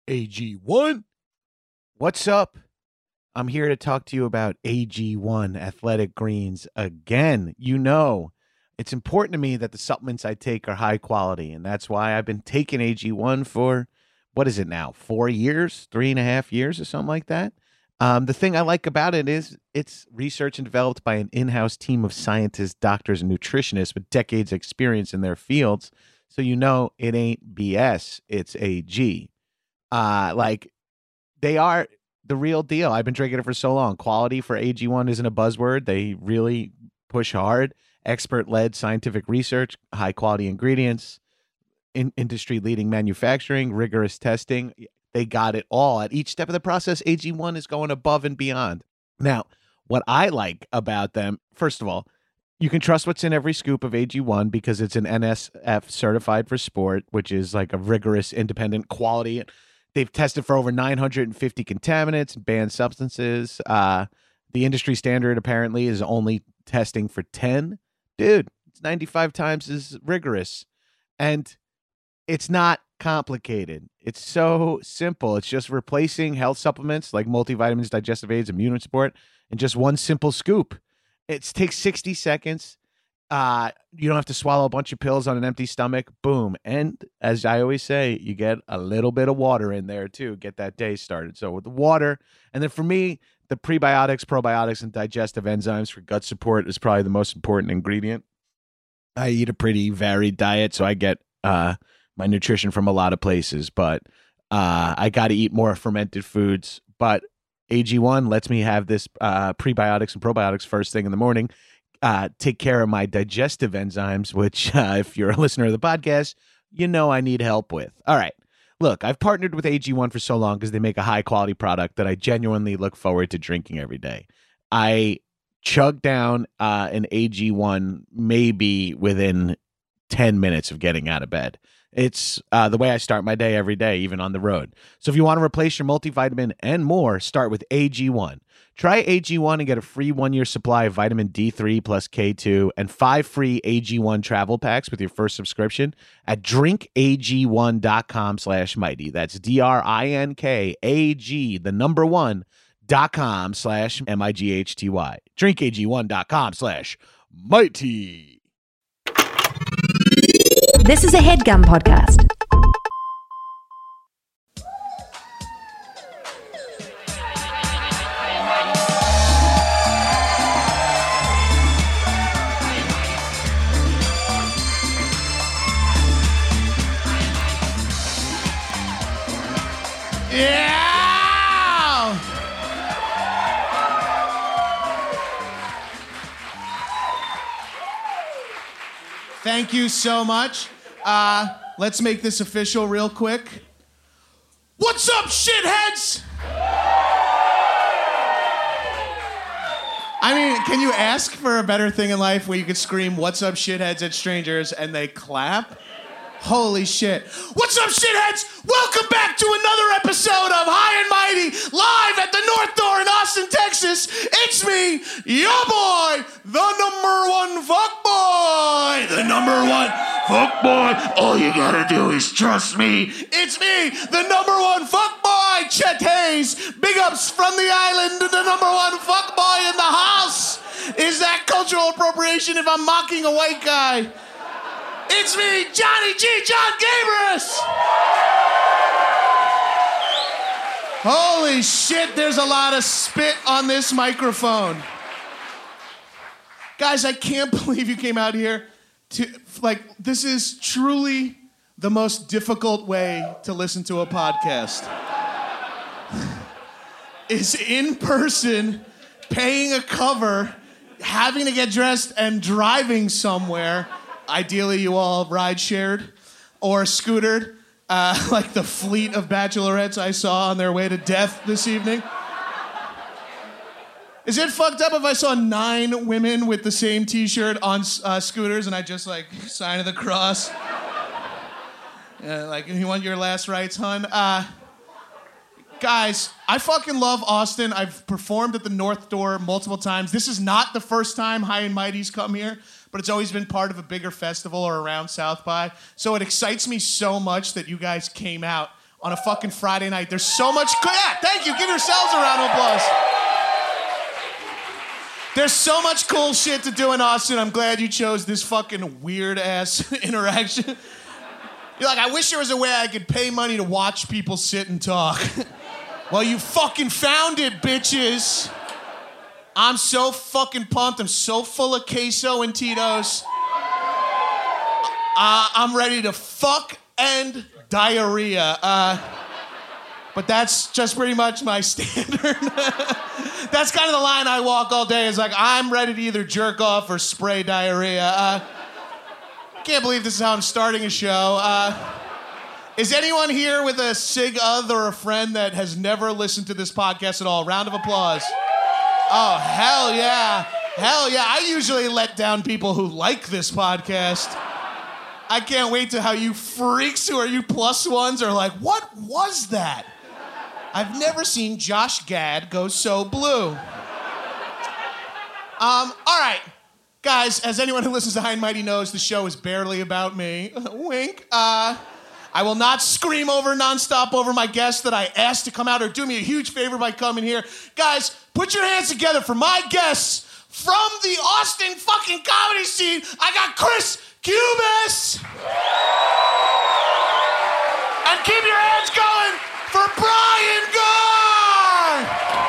AG1. What's up? I'm here to talk to you about AG1 Athletic Greens again. You know, it's important to me that the supplements I take are high quality, and that's why I've been taking AG1 for, what is it now, 4 years, 3.5 years or something like that. The thing I like about it is it's research and developed by an in-house team of scientists, doctors, and nutritionists with decades of experience in their fields. So you know it ain't BS, it's AG. They are the real deal. I've been drinking it for so long. Quality for AG1 isn't a buzzword. They really push hard. Expert-led scientific research, high-quality ingredients, industry-leading manufacturing, rigorous testing. They got it all. At each step of the process, AG1 is going above and beyond. Now, what I like about them, first of all, you can trust what's in every scoop of AG1 because it's an NSF certified for sport, which is like a rigorous, independent quality. They've tested for over 950 contaminants and banned substances. The industry standard apparently is only testing for 10. Dude, it's 95 times as rigorous. And it's not complicated. It's so simple. It's just replacing health supplements like multivitamins, digestive aids, immune support, in just one simple scoop. It takes 60 seconds. You don't have to swallow a bunch of pills on an empty stomach. Boom. And as I always say, you get a little bit of water in there too. Get that day started. So with the water, and then for me, the prebiotics, probiotics, and digestive enzymes for gut support is probably the most important ingredient. I eat a pretty varied diet, so I get my nutrition from a lot of places, but I got to eat more fermented foods. But AG1 lets me have this prebiotics and probiotics first thing in the morning. Take care of my digestive enzymes, which if you're a listener of the podcast, you know I need help with. All right. Look, I've partnered with AG1 for so long because they make a high quality product that I genuinely look forward to drinking every day. I chug down an AG1 maybe within 10 minutes of getting out of bed. It's the way I start my day every day, even on the road. So if you want to replace your multivitamin and more, start with AG1. Try AG1 and get a free 1-year supply of vitamin D3 plus K2 and 5 free AG1 travel packs with your first subscription at drinkag1.com/mighty. That's DRINKAG, the number 1.com/MIGHTY. drinkag1.com/mighty. This is a HeadGum podcast. Yeah! Thank you so much. Let's make this official real quick. What's up, shitheads? I mean, can you ask for a better thing in life where you could scream, "What's up, shitheads," at strangers and they clap? Holy shit. What's up, shitheads? Welcome back to another episode of High and Mighty, live at the North Door in Austin, Texas. It's me, your boy, the number one fuckboy. The number one fuckboy. All you gotta do is trust me. It's me, the number one fuckboy, Chet Hayes. Big ups from the island to the number one fuckboy in the house. Is that cultural appropriation if I'm mocking a white guy? It's me, Johnny G. John Gabris! Holy shit, there's a lot of spit on this microphone. Guys, I can't believe you came out here this is truly the most difficult way to listen to a podcast. Is in person, paying a cover, having to get dressed and driving somewhere. Ideally, you all ride-shared or scootered, like the fleet of bachelorettes I saw on their way to death this evening. Is it fucked up if I saw 9 women with the same T-shirt on scooters and I just, sign of the cross? You want your last rites, hun? Guys, I fucking love Austin. I've performed at the North Door multiple times. This is not the first time High and Mighty's come here, but it's always been part of a bigger festival or around South by. So it excites me so much that you guys came out on a fucking Friday night. There's so much. Yeah, thank you. Give yourselves a round of applause. There's so much cool shit to do in Austin. I'm glad you chose this fucking weird ass interaction. You're like, I wish there was a way I could pay money to watch people sit and talk. Well, you fucking found it, bitches. I'm so fucking pumped. I'm so full of queso and Tito's. I'm ready to fuck and diarrhea. But that's just pretty much my standard. That's kind of the line I walk all day. Is like, I'm ready to either jerk off or spray diarrhea. Can't believe this is how I'm starting a show. Is anyone here with a sig other or a friend that has never listened to this podcast at all? Round of applause. Oh, hell yeah. Hell yeah. I usually let down people who like this podcast. I can't wait to how you freaks who are you plus ones are like, what was that? I've never seen Josh Gad go so blue. All right. Guys, as anyone who listens to High and Mighty knows, the show is barely about me. Wink. I will not scream over nonstop over my guests that I asked to come out or do me a huge favor by coming here. Guys, put your hands together for my guests from the Austin fucking comedy scene. I got Chris Cubis. And keep your hands going for Brian Garr.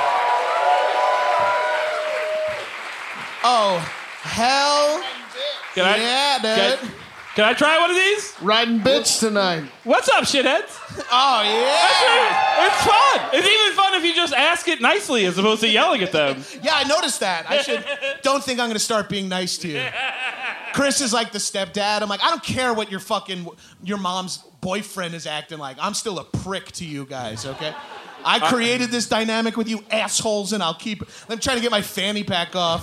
Oh, hell yeah, dude. Can I try one of these? Riding bitch tonight. What's up, shitheads? Oh, yeah. It's fun. It's even fun if you just ask it nicely as opposed to yelling at them. Yeah, I noticed that. Don't think I'm going to start being nice to you. Chris is like the stepdad. I'm like, I don't care what your mom's boyfriend is acting like. I'm still a prick to you guys, okay? I created this dynamic with you assholes, and I'm trying to get my fanny pack off.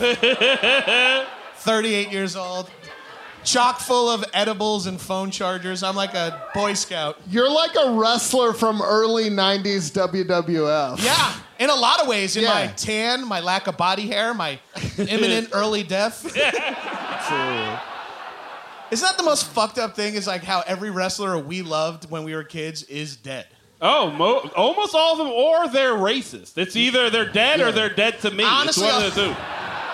38 years old. Chock full of edibles and phone chargers. I'm like a Boy Scout. You're like a wrestler from early 90s WWF. Yeah, in a lot of ways. In my tan, my lack of body hair, my imminent early death. True. Isn't that the most fucked up thing is like how every wrestler we loved when we were kids is dead? Oh, almost all of them, or they're racist. It's either they're dead or they're dead to me. Honestly, it's one of the two.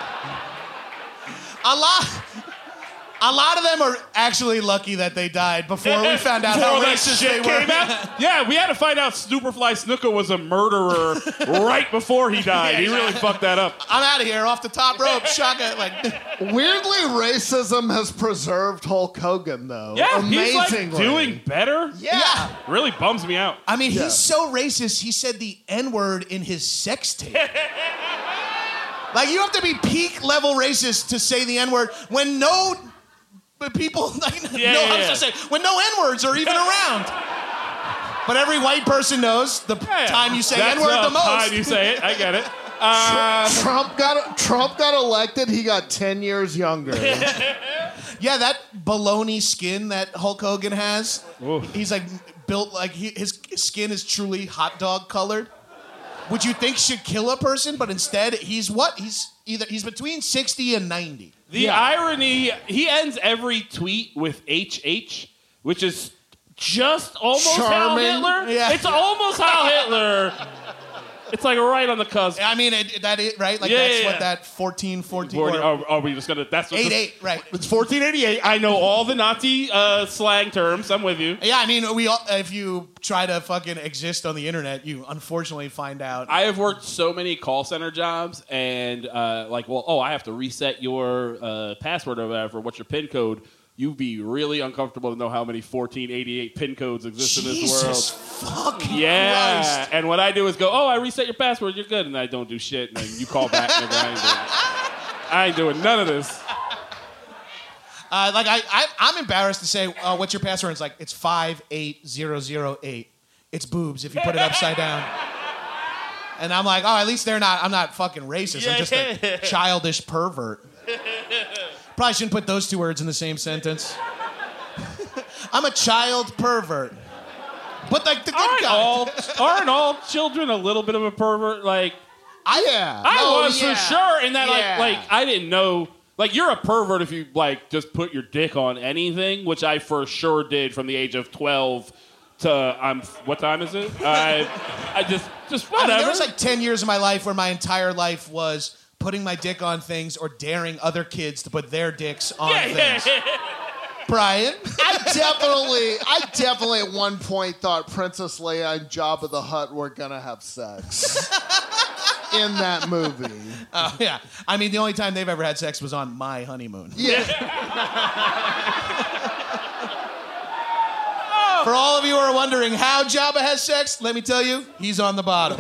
A lot of them are actually lucky that they died before we found out how racist they were. Came out? Yeah, we had to find out Superfly Snuka was a murderer right before he died. He really fucked that up. I'm out of here, off the top rope, shaka. Weirdly, racism has preserved Hulk Hogan, though. Yeah, amazingly. He's like doing better. Yeah. Really bums me out. I mean, he's so racist, he said the N-word in his sex tape. Like, you have to be peak level racist to say the N-word when no... But people when no N-words are even around. But every white person knows the time you say N-word the most. Time you say it, I get it. Trump got elected. He got 10 years younger. Yeah, that baloney skin that Hulk Hogan has. Oof. He's like built like his skin is truly hot dog colored. Would you think should kill a person? But instead, he's between 60 and 90. The irony, he ends every tweet with HH, which is just almost Charming. Heil Hitler. Yeah. It's almost Heil Hitler. It's like right on the cusp. I mean, right? Like that's what that 1414. Are we just gonna? That's what 88, right? It's 1488. I know all the Nazi slang terms. I'm with you. Yeah, I mean, if you try to fucking exist on the internet, you unfortunately find out. I have worked so many call center jobs, and I have to reset your password or whatever. What's your PIN code? You'd be really uncomfortable to know how many 1488 PIN codes exist in this world. Jesus fucking Yeah, Christ. and what I do is go, I reset your password, you're good, and I don't do shit, and then you call back, nigga, I ain't doing none of this. I'm embarrassed to say, what's your password? It's like, it's 58008. It's boobs if you put it upside down. And I'm like, at least I'm not fucking racist. I'm just a childish pervert. Probably shouldn't put those two words in the same sentence. I'm a child pervert. But like the good guy. Aren't all children a little bit of a pervert? Like, I was for sure. In that, like I didn't know. Like, you're a pervert if you like just put your dick on anything, which I for sure did from the age of 12 What time is it? I just I whatever. mean, there was like 10 years of my life where my entire life was putting my dick on things or daring other kids to put their dicks on things. Brian? I definitely at one point thought Princess Leia and Jabba the Hutt were gonna have sex in that movie. Oh, yeah. I mean, the only time they've ever had sex was on my honeymoon. Yeah. For all of you who are wondering how Jabba has sex, let me tell you, he's on the bottom.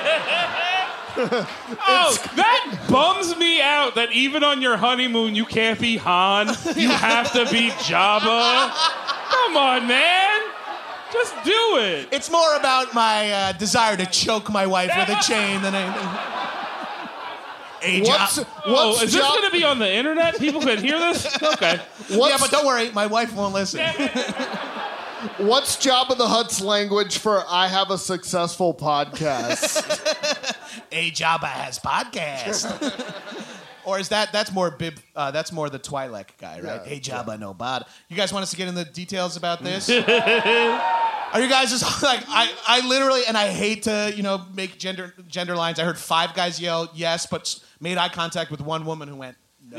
Oh, that bums me out that even on your honeymoon you can't be Han. You have to be Jabba. Come on, man. Just do it. It's more about my desire to choke my wife with a chain than anything. Hey, What's is this going to be on the internet? People can hear this? Okay. Yeah, but don't worry, my wife won't listen. What's Jabba the Hutt's language for I have a successful podcast? Hey, Jabba has podcast. Or is that's more the Twi'lek guy, right? Yeah, Hey, Jabba, no bod. You guys want us to get into the details about this? Are you guys just like, I literally, and I hate to, make gender lines. I heard 5 guys yell yes, but made eye contact with one woman who went, no.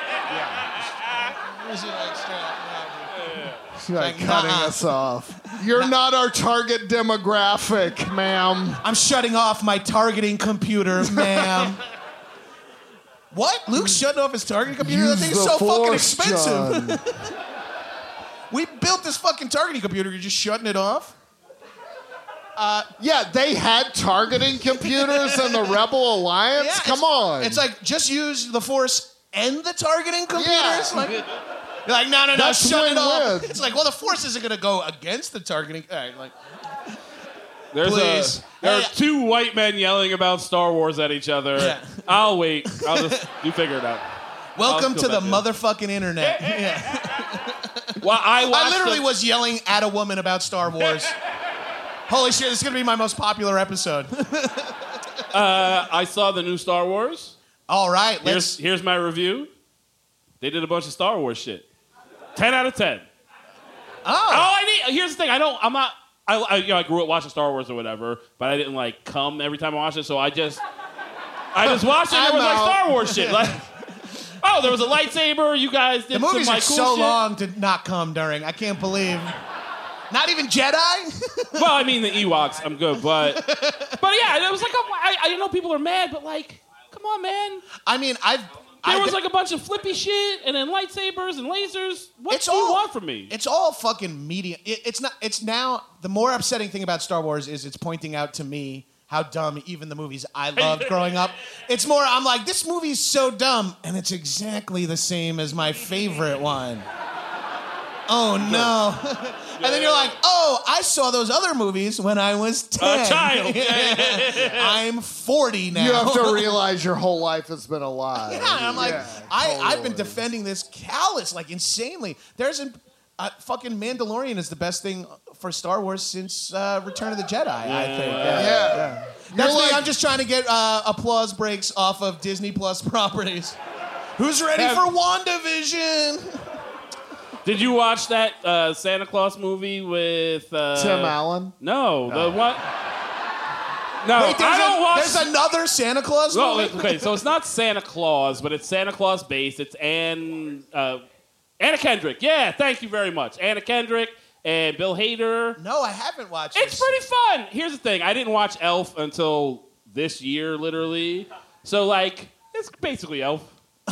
She's like cutting us off. You're not our target demographic, ma'am. I'm shutting off my targeting computer, ma'am. What? Luke's shutting off his targeting computer? That thing is so fucking expensive. We built this fucking targeting computer. You're just shutting it off? Yeah, they had targeting computers in the Rebel Alliance? Yeah, Come on. It's like, just use the Force and the targeting computers? Yeah. You're like, no, That's shut it off. win-win. It's like, well, the Force isn't going to go against the targeting. All right, like, There are 2 white men yelling about Star Wars at each other. Yeah. I'll wait. You figure it out. welcome to the I'll go back motherfucking internet. Yeah. Well, I literally was yelling at a woman about Star Wars. Holy shit, this is going to be my most popular episode. I saw the new Star Wars. All right, Here's my review. They did a bunch of Star Wars shit. 10 out of 10. Here's the thing. I grew up watching Star Wars or whatever, but I didn't come every time I watched it, so I just watched it and there was Star Wars shit. There was a lightsaber, you guys did The movies some are cool so shit. long to not come during. I can't believe. Not even Jedi? Well, I mean the Ewoks, I'm good, but yeah, it was I know people are mad, but come on, man. I mean, There was a bunch of flippy shit, and then lightsabers and lasers. What do you want from me? It's all fucking media. It's now, the more upsetting thing about Star Wars is it's pointing out to me how dumb even the movies I loved growing up. It's more, I'm like, this movie's so dumb, and it's exactly the same as my favorite one. Oh, no. And then you're like, I saw those other movies when I was 10. A child. I'm 40 now. You have to realize your whole life has been a lie. Yeah, I'm like, I've been totally. defending this callous, insanely. Fucking Mandalorian is the best thing for Star Wars since Return of the Jedi, I think. Yeah. That's me. I'm just trying to get applause breaks off of Disney Plus properties. Who's ready for WandaVision? Did you watch that Santa Claus movie with Tim Allen? No, the what? No, Wait, I don't watch. There's another Santa Claus movie? Okay, so it's not Santa Claus, but it's Santa Claus based. It's Anna Kendrick. Yeah, thank you very much. Anna Kendrick and Bill Hader. No, I haven't watched It's this. pretty fun. Here's the thing. I didn't watch Elf until this year, literally. So, it's basically Elf.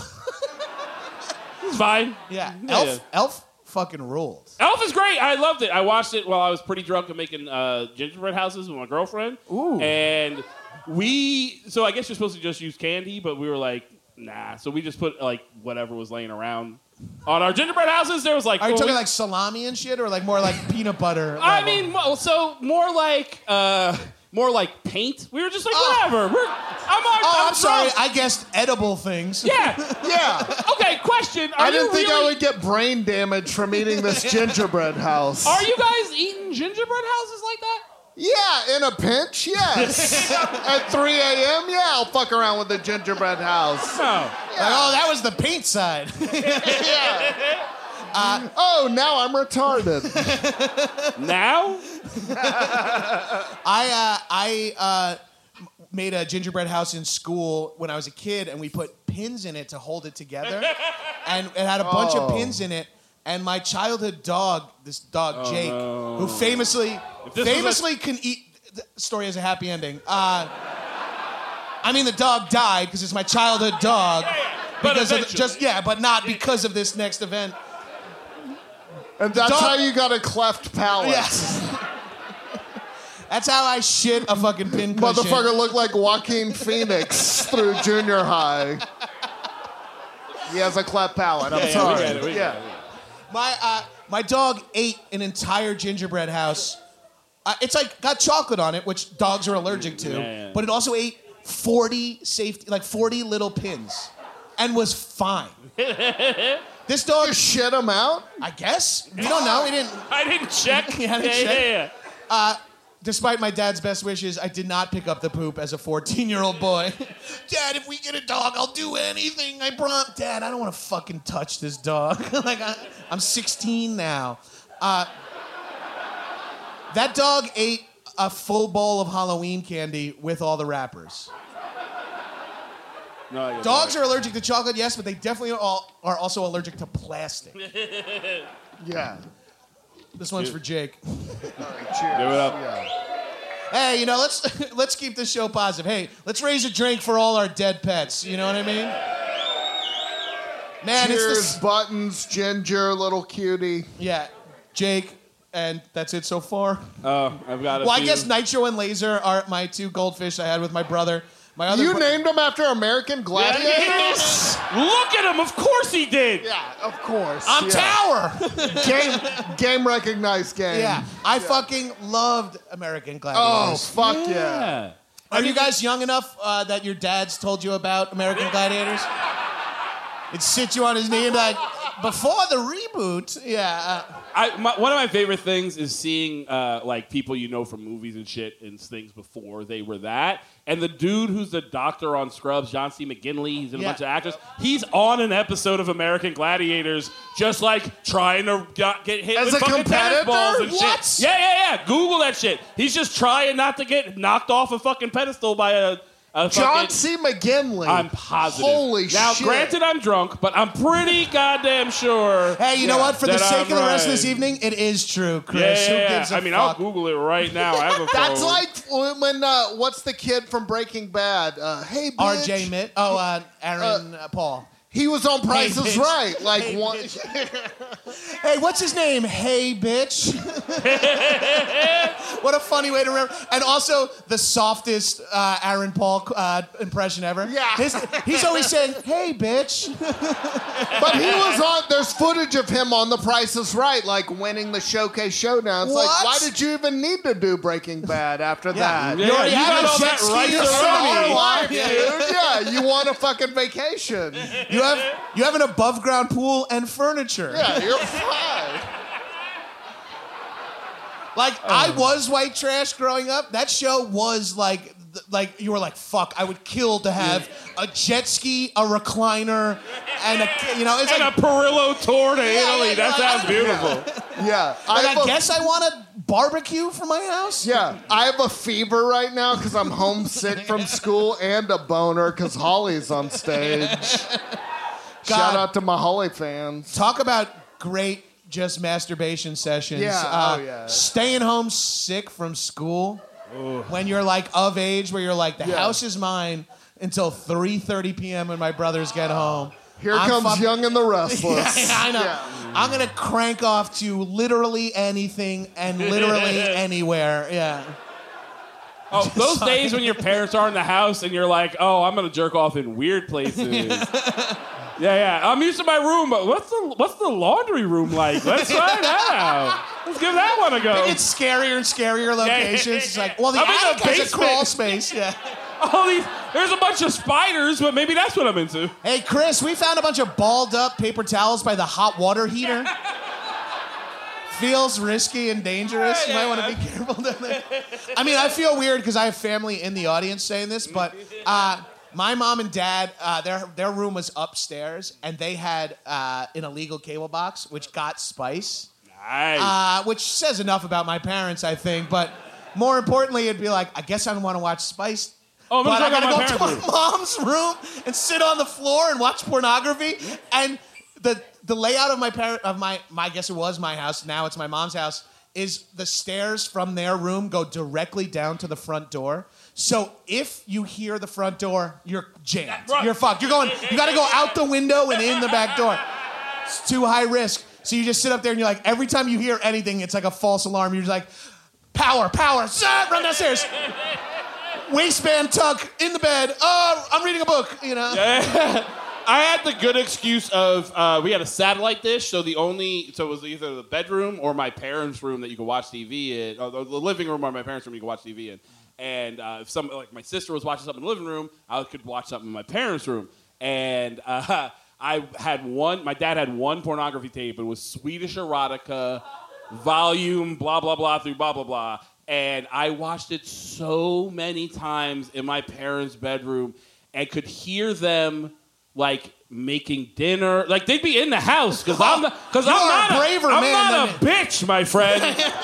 It's fine. Yeah, Yeah. Elf fucking rules. Elf is great. I loved it. I watched it while I was pretty drunk and making gingerbread houses with my girlfriend. Ooh. And so I guess you're supposed to just use candy, but we were like, nah. So we just put whatever was laying around on our gingerbread houses. There was Are you talking salami and shit, or more like peanut butter? I level? mean, so more like paint. We were just like, whatever. I'm sorry. drunk. I guessed edible things. Yeah. Yeah. Okay, question. I didn't think I would get brain damage from eating this gingerbread house. Are you guys eating gingerbread houses like that? Yeah, in a pinch, yes. At 3 a.m., yeah, I'll fuck around with the gingerbread house. No. That was the paint side. Oh, now I'm retarded. Now? I made a gingerbread house in school when I was a kid, and we put pins in it to hold it together. And it had a bunch of pins in it. And my childhood dog, this dog Jake, who famously can eat. The story has a happy ending. I mean, the dog died because it's my childhood dog. Because of but not because of this next event. And that's how you got a cleft palate. Yes. That's how I shit a fucking pin cushion. Motherfucker looked like Joaquin Phoenix through junior high. He has a cleft palate. I'm sorry. We get it. My dog ate an entire gingerbread house. It's like got chocolate on it, which dogs are allergic to. But it also ate 40 little pins, and was fine. This dog shit him out. I guess we don't know. He didn't. I didn't check. Yeah. Despite my dad's best wishes, I did not pick up the poop as a 14-year-old boy. Dad, if we get a dog, I'll do anything. Dad, I don't want to fucking touch this dog. I'm 16 now. That dog ate a full bowl of Halloween candy with all the wrappers. No, Dogs are allergic to chocolate, yes, but they definitely are also allergic to plastic. Yeah. This one's for Jake. All right, cheers. Give it up. Yeah. Hey, let's keep this show positive. Hey, let's raise a drink for all our dead pets. You know what I mean? Man, cheers, Buttons, Ginger, little cutie. Yeah, Jake, and that's it so far. Oh, I've got I guess Nitro and Laser are my two goldfish I had with my brother. You named them after American Gladiators? Look at him. Of course he did. Yeah, of course. I'm Tower. Game recognized game. Yeah, I fucking loved American Gladiators. Oh, fuck yeah. Are you guys young enough that your dads told you about American Gladiators? It'd sit you on his knee and be like, before the reboot, one of my favorite things is seeing like people you know from movies and shit and things before they were that. And the dude who's the doctor on Scrubs, John C. McGinley, he's in a bunch of actors. He's on an episode of American Gladiators, just like trying to get hit as with fucking tennis balls and what? shit. Yeah. Google that shit. He's just trying not to get knocked off a fucking pedestal by a John C. McGinley. I'm positive. Holy shit. Now, granted, I'm drunk, but I'm pretty goddamn sure. Hey, you know what? For the sake I'm of the rest of right. this evening, it is true, Chris. Yeah. Who gives a I mean, fuck? I'll Google it right now. I have a phone. That's like when, what's the kid from Breaking Bad? Hey, bitch. R.J. Mitt. Oh, Aaron Paul. He was on Price is bitch. Right. Like Hey, one. Hey, what's his name? Hey, bitch. What a funny way to remember. And also the softest Aaron Paul impression ever. Yeah. He's always saying, hey, bitch. But he was on. There's footage of him on The Price is Right, like winning the Showcase Showdown. It's like, What? why did you even need to do Breaking Bad after that? Yeah, You already you had got a all jet that ski right to to Sony. Our life, Yeah. dude. Yeah, you want a fucking vacation. You have an above ground pool and furniture. Yeah, you're fine. Like, I was white trash growing up. That show was like you were like, fuck, I would kill to have a jet ski, a recliner, and it's and like a Perillo tour to Italy. yeah, That sounds yeah. beautiful. Yeah. I guess I want a barbecue for my house. Yeah, I have a fever right now because I'm homesick from school and a boner because Holly's on stage. Shout out to my Holly fans. Talk about great just masturbation sessions. Yeah, Staying home sick from school when you're like of age, where you're like, the house is mine until 3:30 p.m. when my brothers get home. Here comes Young and the Restless. Yeah, I know. Yeah. I'm gonna crank off to literally anything and literally anywhere. Yeah. Oh, those days when your parents are in the house and you're like, oh, I'm gonna jerk off in weird places. Yeah. I'm used to my room, but what's the laundry room like? Let's try that out. Let's give that one a go. It's scarier and scarier locations. Yeah. It's like, well, the I'm in attic the has a basement. crawl space. Yeah. There's a bunch of spiders, but maybe that's what I'm into. Hey, Chris, we found a bunch of balled up paper towels by the hot water heater. Feels risky and dangerous. You might want to be careful down there. I mean, I feel weird because I have family in the audience saying this, but My mom and dad, their room was upstairs, and they had an illegal cable box, which got Spice. Nice. Which says enough about my parents, I think. But more importantly, it'd be like, I guess I don't want to watch Spice. Oh, but I got gotta go to my mom's room and sit on the floor and watch pornography. And the layout of my I guess it was my house. Now it's my mom's house. Is the stairs from their room go directly down to the front door. So if you hear the front door, you're jammed. You're fucked. You got to go out the window and in the back door. It's too high risk. So you just sit up there and you're like, every time you hear anything, it's like a false alarm. You're just like, power, run downstairs. Waistband tuck in the bed. Oh, I'm reading a book, you know. Yeah. I had the good excuse of we had a satellite dish, so it was either the bedroom or my parents' room that you could watch TV in, or the living room or my parents' room you could watch TV in. And if my sister was watching something in the living room, I could watch something in my parents' room. And my dad had one pornography tape. It was Swedish erotica, volume, blah, blah, blah, through blah, blah, blah. And I watched it so many times in my parents' bedroom and could hear them like making dinner. Like they'd be in the house because I'm not a bitch, my friend.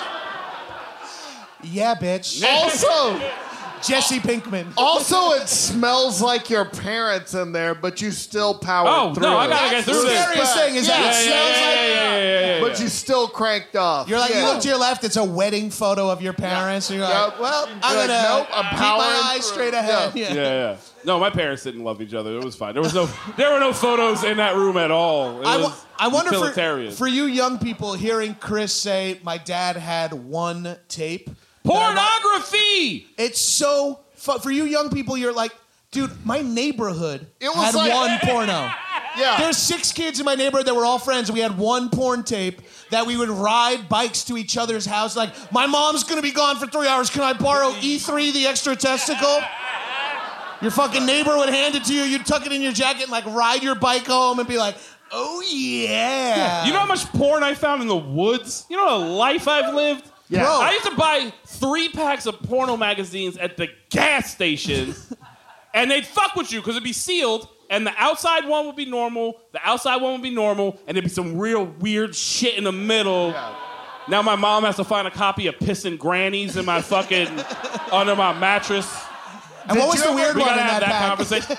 Yeah, bitch. Also, Jesse Pinkman. Also, it smells like your parents in there, but you still powered through. No, I gotta get through the this. scariest thing is that it smells like. But you still cranked off. You're like, you look to your left, it's a wedding photo of your parents, and you're like, well, I'm like, gonna nope, I'm keep powering my eyes through. straight ahead. Yeah. No, my parents didn't love each other. It was fine. There were no photos in that room at all. I wonder utilitarian. for you young people hearing Chris say, my dad had one tape. Pornography! It's so for you young people, you're like, dude, my neighborhood had like, one porno. Yeah. There's 6 kids in my neighborhood that were all friends, and we had one porn tape that we would ride bikes to each other's house. Like, my mom's gonna be gone for 3 hours. Can I borrow E3, the extra testicle? Your fucking neighbor would hand it to you. You'd tuck it in your jacket and like ride your bike home and be like, oh yeah. You know how much porn I found in the woods? You know the life I've lived? Yeah. Bro. I used to buy 3 packs of porno magazines at the gas station, and they'd fuck with you because it'd be sealed, and the outside one would be normal, the outside one would be normal, and there'd be some real weird shit in the middle. Yeah. Now my mom has to find a copy of Pissin' Grannies in my fucking under my mattress. And what was the weird We one in gotta have that pack? conversation.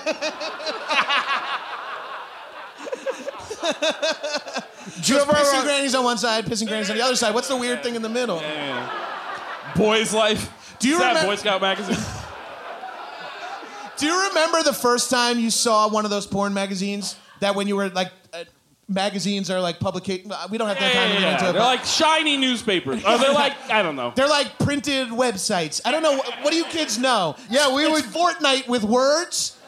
Just pissing grannies on one side, pissing grannies on the other side. What's the weird thing in the middle? Boys Life. Do you remember Boy Scout magazine? Do you remember the first time you saw one of those porn magazines? That when you were like, magazines are like publication. We don't have that time to get into it. They're like shiny newspapers. Or they're like, I don't know. They're like printed websites. I don't know. What do you kids know? Yeah, it's Fortnite with words.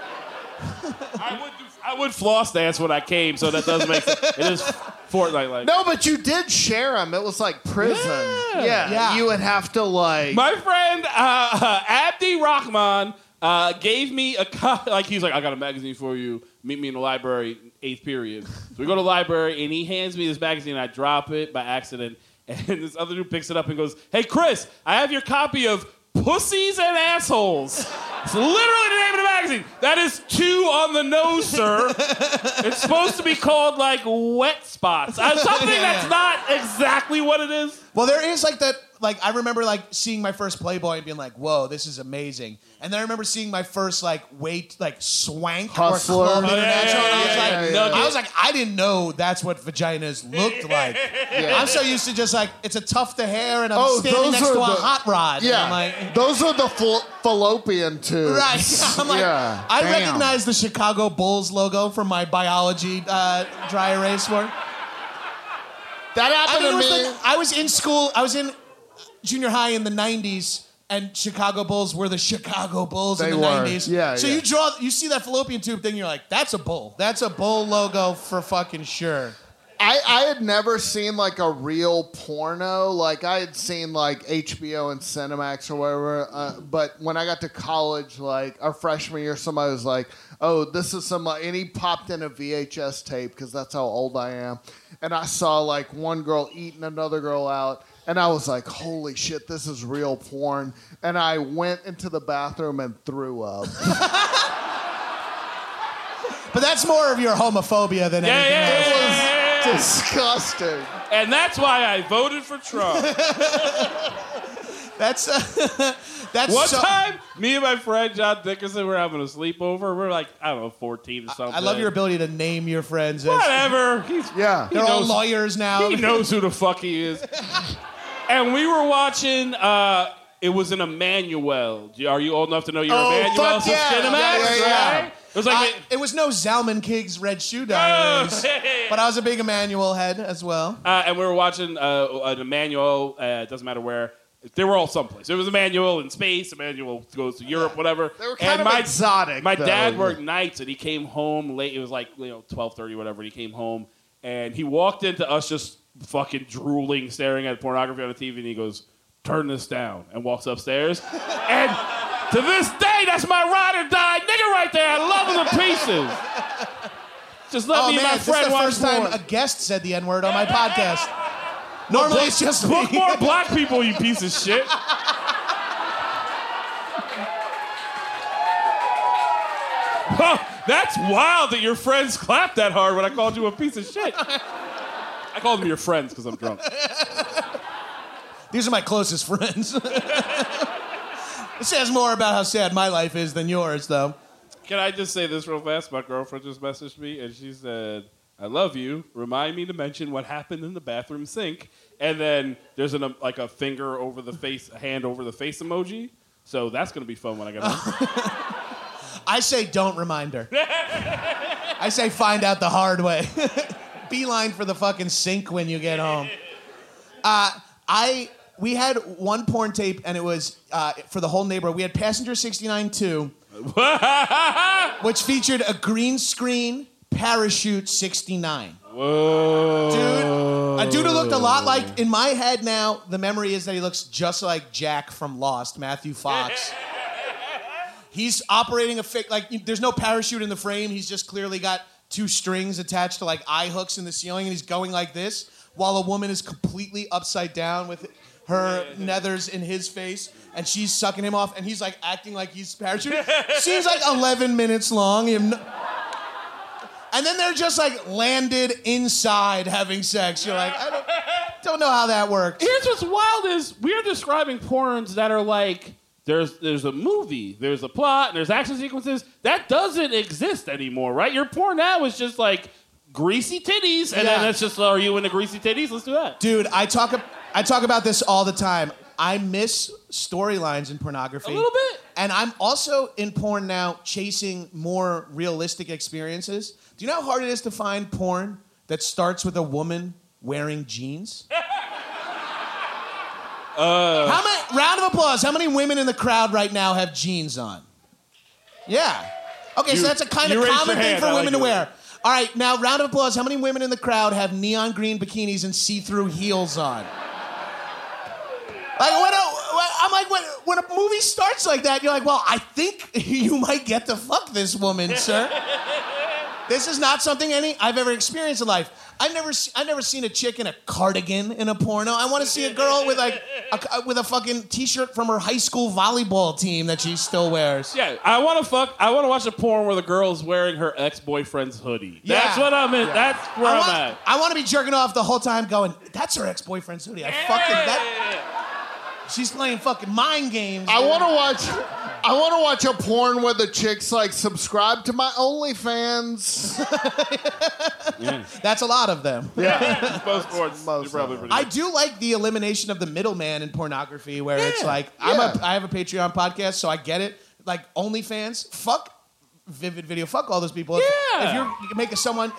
I would floss dance when I came, so that does make sense. It is Fortnite-like. No, but you did share them. It was like prison. Yeah. You would have to like. My friend Abdi Rahman gave me he's like, I got a magazine for you. Meet me in the library, 8th period. So we go to the library, and he hands me this magazine. I drop it by accident, and this other dude picks it up and goes, "Hey, Chris, I have your copy of Pussies and Assholes." It's literally the name of the magazine. That is too on the nose, sir. It's supposed to be called like Wet Spots. Something that's not exactly what it is. Well, there is like that. Like I remember like seeing my first Playboy and being like, "Whoa, this is amazing." And then I remember seeing my first like Swank Hustler. or Club International. And Yeah. I was like, I didn't know that's what vaginas looked like. Yeah. I'm so used to just like it's a tuft of hair and I'm standing next to a hot rod. Yeah, and I'm like, those are the fallopian tubes. right. I'm like, Yeah. I Damn. recognize the Chicago Bulls logo from my biology dry erase work. That happened to me. I was in school. I was in junior high in the 90s, and Chicago Bulls were the Chicago Bulls in They the were. 90s. Yeah, so yeah. you see that fallopian tube thing, you're like, that's a bull. That's a bull logo for fucking sure. I had never seen like a real porno. Like I had seen like HBO and Cinemax or whatever. But when I got to college, like our freshman year, somebody was like, "Oh, this is some," and he popped in a VHS tape because that's how old I am. And I saw like one girl eating another girl out. And I was like, holy shit, this is real porn. And I went into the bathroom and threw up. But that's more of your homophobia than anything else. It was disgusting. And that's why I voted for Trump. That's One so, time, me and my friend John Dickerson were having a sleepover. We're like, I don't know, 14 or something. I love your ability to name your friends. Whatever. Yeah. They're all knows- lawyers now. He knows who the fuck he is. And we were watching, it was an Emmanuel. Are you old enough to know your Emmanuel fuck from yeah. Skinamax? Yeah. Right? It was like, It was no Zalman Kig's Red Shoe Diaries, but I was a big Emmanuel head as well. and we were watching an Emmanuel, doesn't matter where. They were all someplace. It was Emmanuel in space. Emmanuel goes to Europe, whatever. They were kind and of exotic. My though. dad worked nights, and he came home late. It was like 12:30, whatever. And he came home, and he walked into us just fucking drooling, staring at pornography on the TV, and he goes, "Turn this down," and walks upstairs. And to this day, that's my ride or die nigga right there. I love him to pieces. Just let me and my this is friend the watch first time porn. a guest said the N-word on my podcast. Normally it's just me. Book more black people, you piece of shit. Oh, that's wild that your friends clapped that hard when I called you a piece of shit. I called them your friends because I'm drunk. These are my closest friends. It says more about how sad my life is than yours, though. Can I just say this real fast? My girlfriend just messaged me and she said, "I love you. Remind me to mention what happened in the bathroom sink." And then there's a finger over the face, a hand over the face emoji. So that's going to be fun when I get home. I say don't remind her. I say find out the hard way. Beeline for the fucking sink when you get home. We had one porn tape, and it was for the whole neighborhood. We had Passenger 69 2, which featured a green screen Parachute 69. Whoa. A dude who looked a lot like, in my head now, the memory is that he looks just like Jack from Lost, Matthew Fox. He's operating a fake, there's no parachute in the frame. He's just clearly got two strings attached to eye hooks in the ceiling, and he's going like this while a woman is completely upside down with her nethers in his face, and she's sucking him off, and he's acting like he's parachuting. Seems like 11 minutes long. And then they're just landed inside having sex. You're like, I don't know how that works. Here's what's wild is we're describing porns that are there's a movie, there's a plot, and there's action sequences. That doesn't exist anymore, right? Your porn now is just greasy titties, and then it's just, are you into greasy titties? Let's do that. Dude, I talk about this all the time. I miss storylines in pornography. A little bit. And I'm also in porn now chasing more realistic experiences. Do you know how hard it is to find porn that starts with a woman wearing jeans? Round of applause. How many women in the crowd right now have jeans on? Yeah. Okay, so that's a kind of common thing for women to wear. All right, now round of applause. How many women in the crowd have neon green bikinis and see-through heels on? When a movie starts like that, you're like, well, I think you might get to fuck this woman, sir. This is not something I've ever experienced in life. I've never seen a chick in a cardigan in a porno. I want to see a girl with with a fucking t-shirt from her high school volleyball team that she still wears. Yeah, I want to watch a porn where the girl's wearing her ex-boyfriend's hoodie. Yeah. That's what I'm in. That's where I'm at. I want to be jerking off the whole time going, that's her ex-boyfriend's hoodie. She's playing fucking mind games. I want to watch a porn where the chick's subscribe to my OnlyFans. That's a lot of them. Yeah. Most porns, you're probably pretty I good. do like the elimination of the middleman in pornography, where it's I have a Patreon podcast, so I get it. OnlyFans, fuck Vivid Video, fuck all those people. If you're making someone,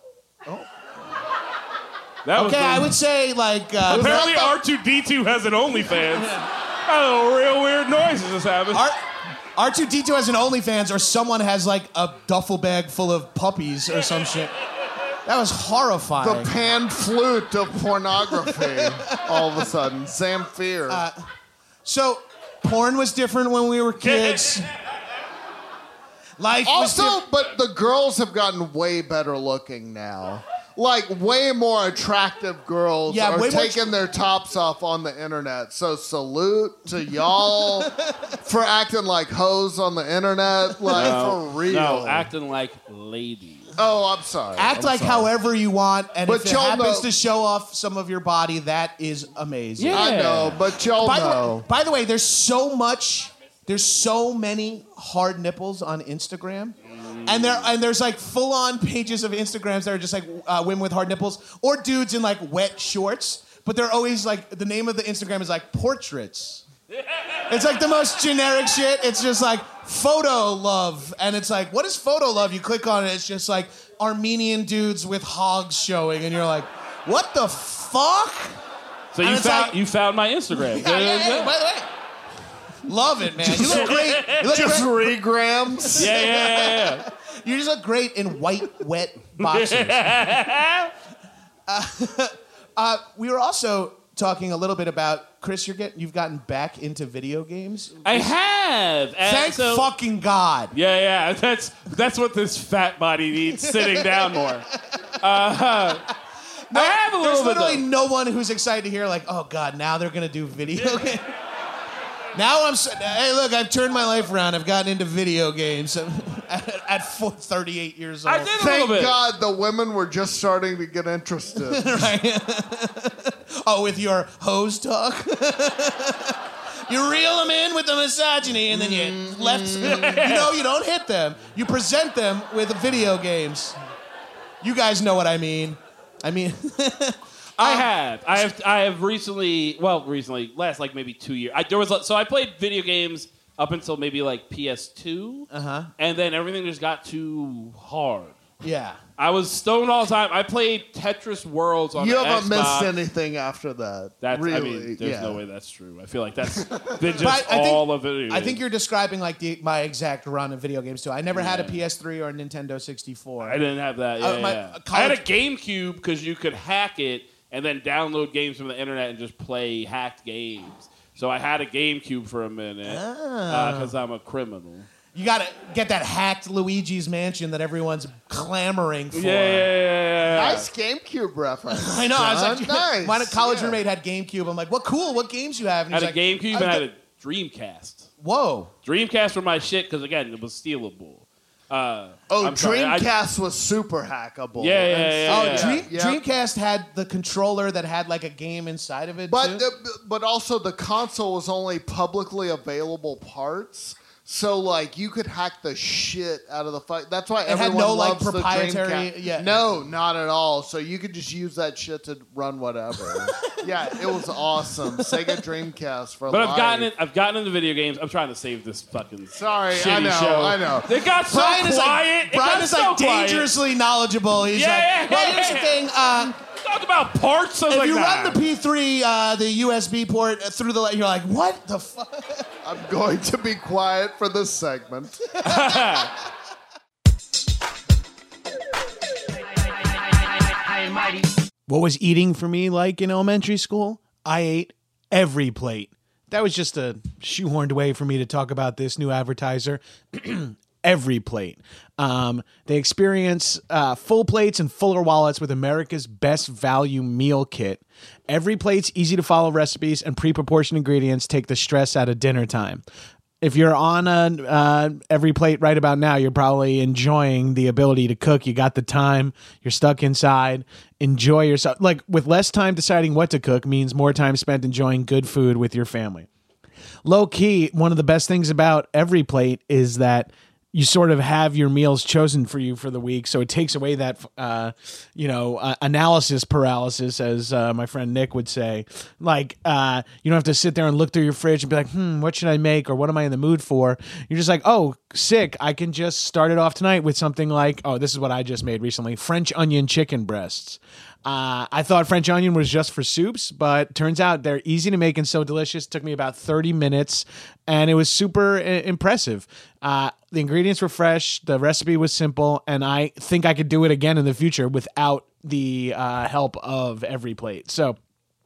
That was I would say apparently R2D2 has an OnlyFans. Oh, real weird noises just happened. R2D2 has an OnlyFans, or someone has a duffel bag full of puppies or some shit. That was horrifying. The pan flute of pornography. All of a sudden, Zamfir. So, porn was different when we were kids. Life was Also, but the girls have gotten way better looking now. like way more attractive girls Yeah, are way more taking their tops off on the internet. So salute to y'all for acting like hoes on the internet. Like, for real. No, acting like ladies. Oh, I'm sorry. Act I'm like sorry. however you want, and But if it y'all happens know- to show off some of your body, that is amazing. Yeah. I know, but y'all know. By the way, there's so many hard nipples on Instagram. And there's like full on pages of Instagrams that are just like women with hard nipples or dudes in like wet shorts, but they're always like the name of the Instagram is like portraits. It's like the most generic shit. It's just like photo love, and it's like, what is photo love? You click on it, it's just like Armenian dudes with hogs showing, and you're like, what the fuck? So And it's like- you found my Instagram. Yeah, by the way. Love it, man. You look great. You look Just great. regrams. Yeah. You just look great in white, wet boxers. We were also talking a little bit about Chris. You've gotten back into video games. I have. And Thank so- fucking God. Yeah. That's what this fat body needs, sitting down more. I have a There's little bit. literally Though. no one who's excited to hear like, oh God, now they're gonna do video games. Now hey, look, I've turned my life around. I've gotten into video games at 38 years old. I did a Thank little bit. God the women were just starting to get interested. Oh, with your hose talk? You reel them in with the misogyny, and then you you don't hit them. You present them with video games. You guys know what I mean. I have recently, last like maybe 2 years. I played video games up until maybe like PS2, and then everything just got too hard. Yeah. I was stoned all the time. I played Tetris Worlds on You the haven't Xbox. missed anything after that. Really, there's no way that's true. I feel like that's been just But all of it. I think you're describing like my exact run of video games too. I never had a PS3 or a Nintendo 64. I didn't have that. Yeah. I had a GameCube because you could hack it and then download games from the internet and just play hacked games. So I had a GameCube for a minute because I'm a criminal. You gotta get that hacked Luigi's Mansion that everyone's clamoring for. Yeah. Nice GameCube reference. I know. I was like, Nice. my college roommate had GameCube. I'm like, what cool? What games you have? And I he's had a like, GameCube and I had a Dreamcast. Whoa. Dreamcast were my shit because, again, it was stealable. Dreamcast was super hackable. Yeah. Dreamcast had the controller that had like a game inside of it But too. but also the console was only publicly available parts. So like you could hack the shit out of the fight. That's why had everyone no, like, loves the proprietary- Dreamcast. yeah. No, not at all. So you could just use that shit to run whatever. Yeah, it was awesome. Sega Dreamcast for But life. I've gotten into video games. I'm trying to save this fucking Sorry, shitty I show. know. It got so Brian is quiet. like, Brian is like dangerously knowledgeable. He's like, well, here's the thing. Talk about parts of If like you that. run the P3, the USB port through the, you're like, what the fuck? I'm going to be quiet for this segment. What was eating for me like in elementary school? I ate every plate. That was just a shoehorned way for me to talk about this new advertiser. Every plate. They experience full plates and fuller wallets with America's best value meal kit. Every plate's easy to follow recipes and pre-proportioned ingredients take the stress out of dinner time. If you're on every plate right about now, you're probably enjoying the ability to cook. You got the time. You're stuck inside. Enjoy yourself. Like, with less time deciding what to cook means more time spent enjoying good food with your family. Low key, one of the best things about every plate is that you sort of have your meals chosen for you for the week. So it takes away that, analysis paralysis, as my friend Nick would say. Like, you don't have to sit there and look through your fridge and be like, what should I make? Or what am I in the mood for? You're just like, oh, sick. I can just start it off tonight with something like, oh, this is what I just made recently, French onion chicken breasts. I thought French onion was just for soups, but turns out they're easy to make and so delicious. It took me about 30 minutes, and it was super impressive. The ingredients were fresh, the recipe was simple, and I think I could do it again in the future without the help of every plate. So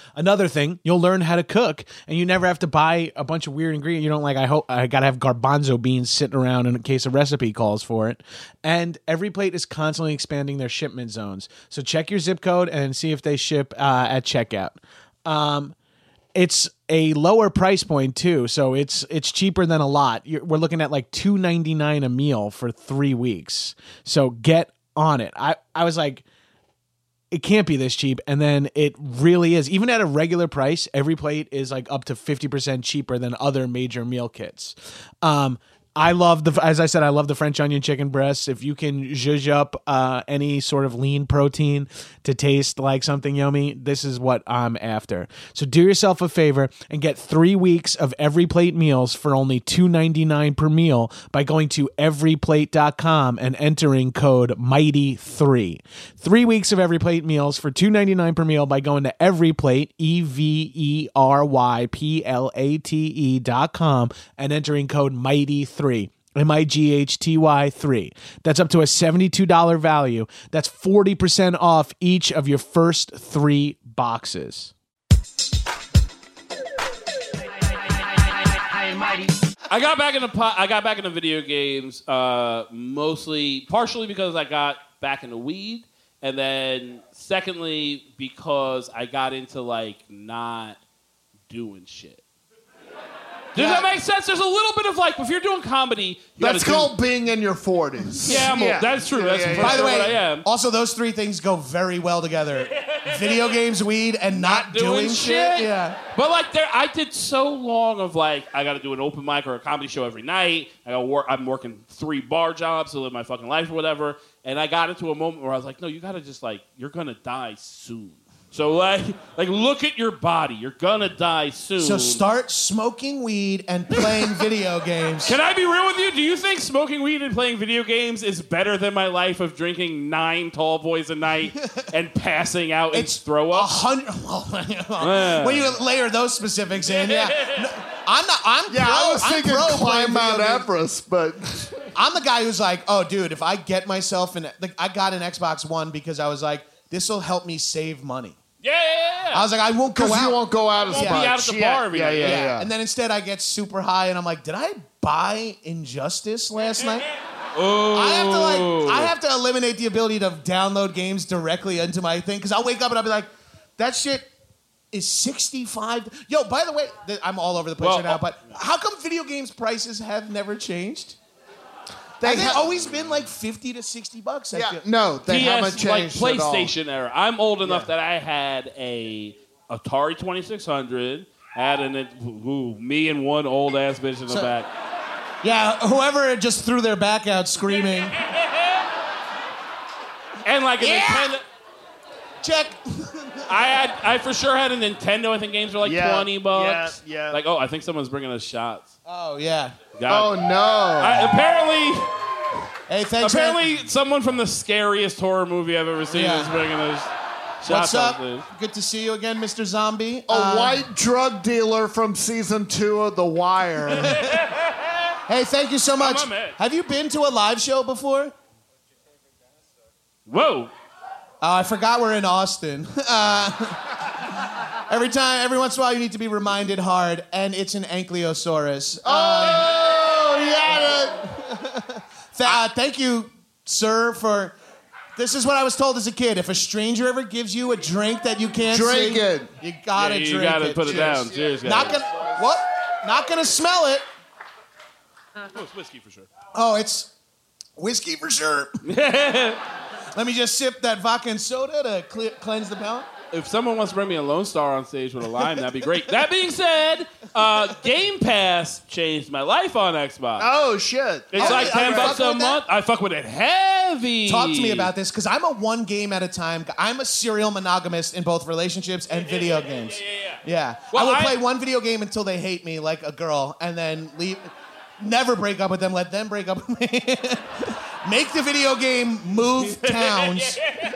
Another thing, you'll learn how to cook, and you never have to buy a bunch of weird ingredients. You don't like, I gotta have garbanzo beans sitting around in case a recipe calls for it. And Every Plate is constantly expanding their shipment zones. So check your zip code and see if they ship at checkout. It's a lower price point too, so it's cheaper than a lot. We're looking at like $2.99 a meal for 3 weeks. So get on it. I was like, it can't be this cheap, and then it really is. Even at a regular price, Every Plate is like up to 50% cheaper than other major meal kits. I love as I said, I love the French onion chicken breasts. If you can zhuzh up any sort of lean protein to taste like something yummy, this is what I'm after. So do yourself a favor and get 3 weeks of Every Plate meals for only $2.99 per meal by going to everyplate.com and entering code MIGHTY3. 3 weeks of Every Plate meals for $2.99 per meal by going to Everyplate, EVERYPLATE.com and entering code MIGHTY3. MIGHTY 3. That's up to a $72 value. That's 40% off each of your first 3 boxes. I got back into video games partially because I got back into weed, and then secondly because I got into like not doing shit. Does that make sense? There's a little bit of like, if you're doing comedy, that's called being in your 40s. Yeah, that's true. That's By the way, what I am. Also those 3 things go very well together: video games, weed, and not doing shit. Yeah. But like, I did so long of like, I got to do an open mic or a comedy show every night. I'm working 3 bar jobs to live my fucking life or whatever. And I got into a moment where I was like, no, you got to just like, you're gonna die soon. So like look at your body. You're gonna die soon. So start smoking weed and playing video games. Can I be real with you? Do you think smoking weed and playing video games is better than my life of drinking 9 tall boys a night and passing out and throw up? 100. When you layer those specifics in, yeah. No, I'm not. I was thinking climb Mount Everest, but I'm the guy who's like, oh, dude, if I get myself in, like, I got an Xbox One because I was like, this will help me save money. Yeah. I was like, I won't go out. You won't go out as much. Be out at the bar every night. Yeah. And then instead I get super high and I'm like, did I buy Injustice last night? Oh. I have to eliminate the ability to download games directly into my thing, because I'll wake up and I'll be like, that shit is $65. Yo, by the way, I'm all over the place right now, but how come video games prices have never changed? Have they always been like $50 to $60? Yeah, no, they haven't changed like at all. PlayStation era. I'm old enough that I had a Atari 2600. I had me and one old ass bitch in the back. Yeah, whoever just threw their back out screaming. And like a Nintendo. Check. I for sure had a Nintendo. I think games were like $20. Yeah. Like, I think someone's bringing us shots. Oh yeah. God. Oh no. Apparently. Hey, thanks. Apparently, someone from the scariest horror movie I've ever seen is bringing us shots. What's up? Good to see you again, Mr. Zombie. A white drug dealer from season 2 of The Wire. Hey, thank you so much. Have you been to a live show before? Whoa. I forgot we're in Austin. Every once in a while, you need to be reminded hard, and it's an Ankylosaurus. Thank you, sir, for... This is what I was told as a kid. If a stranger ever gives you a drink that you can't drink see, it. You gotta drink it. You gotta put it down. Cheers, guys. Not gonna smell it. Oh, it's whiskey for sure. Oh, it's whiskey for sure. Let me just sip that vodka and soda to cleanse the palate. If someone wants to bring me a Lone Star on stage with a lime, that'd be great. That being said, Game Pass changed my life on Xbox. Oh, shit. It's like $10 a month. I fuck with it heavy. Talk to me about this, because I'm a one game at a time. I'm a serial monogamist in both relationships and video games. Yeah. Well, I will play one video game until they hate me like a girl, and then leave. Never break up with them. Let them break up with me. Make the video game move towns.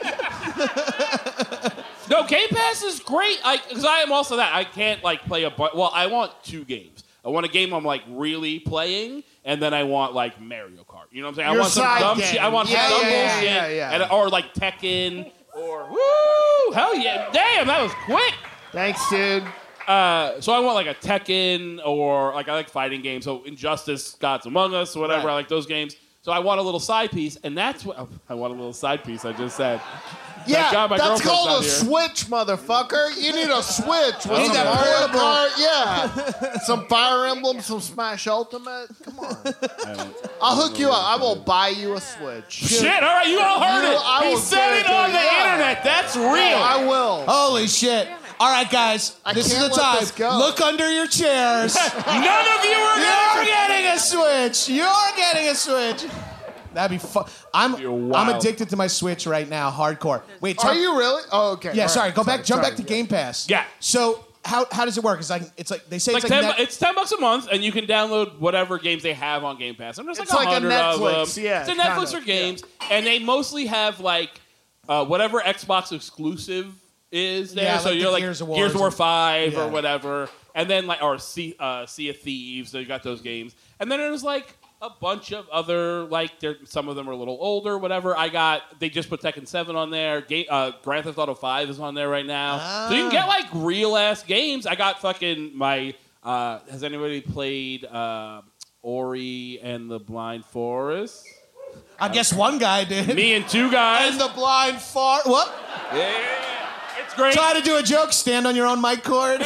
No, Game Pass is great. Because I am also that. I can't like play I want 2 games. I want a game I'm like really playing, and then I want like Mario Kart. You know what I'm saying? I want some dumb shit. I want some dumb bullshit. And, or like Tekken. Or woo! Hell yeah! Damn, that was quick. Thanks, dude. So I want like a Tekken or like I like fighting games. So Injustice, Gods Among Us, whatever. Right. I like those games. So I want a little side piece, and that's what I want a little side piece. I just said. Yeah, God, my that's girlfriend's call not a here. Switch, motherfucker. You need a Switch. With Need some that Mario portable- Kart, yeah. Some Fire Emblem, some Smash Ultimate. Come on. I'll hook you up. I will buy you a Switch. Shit! All right, you all heard I it. He will said it on the guarantee- yeah. internet. That's real. I will. Holy shit. All right, guys. This is can't the let time. this go. Look under your chairs. None of you are You're gonna getting a Switch. You're getting a Switch. That'd be fun. You're I'm wild. addicted to my Switch right now, hardcore. Wait, Are you really? Oh, okay. Yeah, All sorry. right. Go back. Jump Sorry. back to Game Pass. Yeah. So how does it work? It's like they say Like it's like 10, it's $10 a month, and you can download whatever games they have on Game Pass. And there's like It's like a 100 of Netflix, them. yeah, It's a Netflix kinda, for games, and they mostly have like whatever Xbox exclusive is there. Yeah, so like you're the like Gears of War Gears of War and- 5 Yeah. or whatever, and then like or Sea of Thieves. So you got those games, and then there's like a bunch of other like some of them are a little older, whatever. They just put Tekken 7 on there. Grand Theft Auto 5 is on there right now, so you can get like real ass games. I got fucking my. Has anybody played Ori and the Blind Forest? I guess one guy did. Me and two guys. And the blind fart. What? Yeah, it's great. Try to do a joke. Stand on your own mic cord.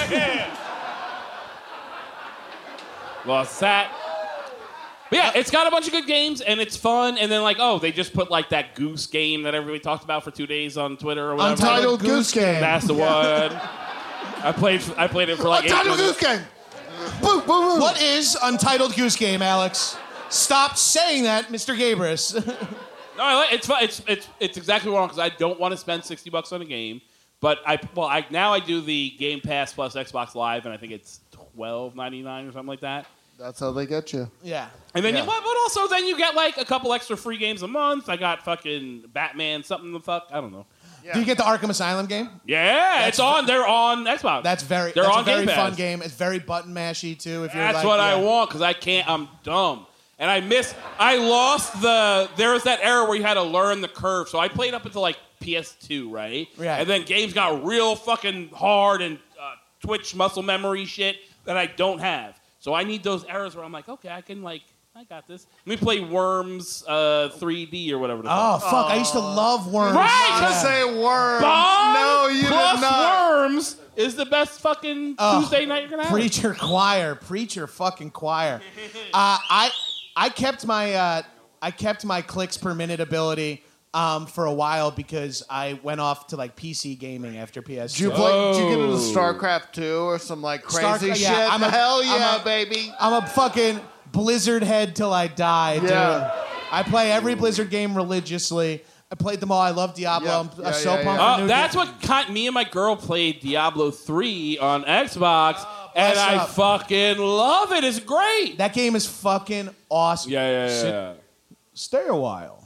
Lost that. But yeah, it's got a bunch of good games and it's fun. And then they just put like that Goose game that everybody talked about for 2 days on Twitter or whatever. Untitled Goose Game. That's the one. I played it for like 8 Untitled minutes. Goose Game. Boo, boo, boo. What is Untitled Goose Game, Alex? Stop saying that, Mr. Gabris. No, it's fun. It's exactly wrong because I don't want to spend $60 on a game. But now I do the Game Pass plus Xbox Live, and I think it's $12.99 or something like that. That's how they get you. Yeah. And then Yeah. but also then you get like a couple extra free games a month. I got fucking Batman something the fuck I don't know. Do you get the Arkham Asylum game? Yeah, That's it's on. They're on Xbox. That's They're that's on a very Game Pass. fun game. It's very button mashy too. If you're That's like, what I yeah. want because I can't. I'm dumb. And I lost there was that era where you had to learn the curve. So I played up until like PS2, right? Right. And then games got real fucking hard and Twitch muscle memory shit that I don't have. So I need those eras where I'm like, okay, I got this. Let me play Worms 3D or whatever. Oh fuck! I used to love Worms. Right, Just say worms. Bond No, you did plus not. Worms is the best fucking Tuesday night you're gonna have. Preacher fucking choir. I kept my clicks per minute ability for a while because I went off to like PC gaming after PS2. Did you get into StarCraft 2 or some like crazy shit? yeah, Hell yeah, baby. I'm a fucking Blizzard head till I die, dude. Yeah. I play every Blizzard game religiously. I played them all. I love Diablo. Yeah. I'm so Yeah, pumped yeah. for new That's games. what me and my girl played Diablo 3 on Xbox, and bless I up. fucking love it. It's great. That game is fucking awesome. Yeah. Stay a while.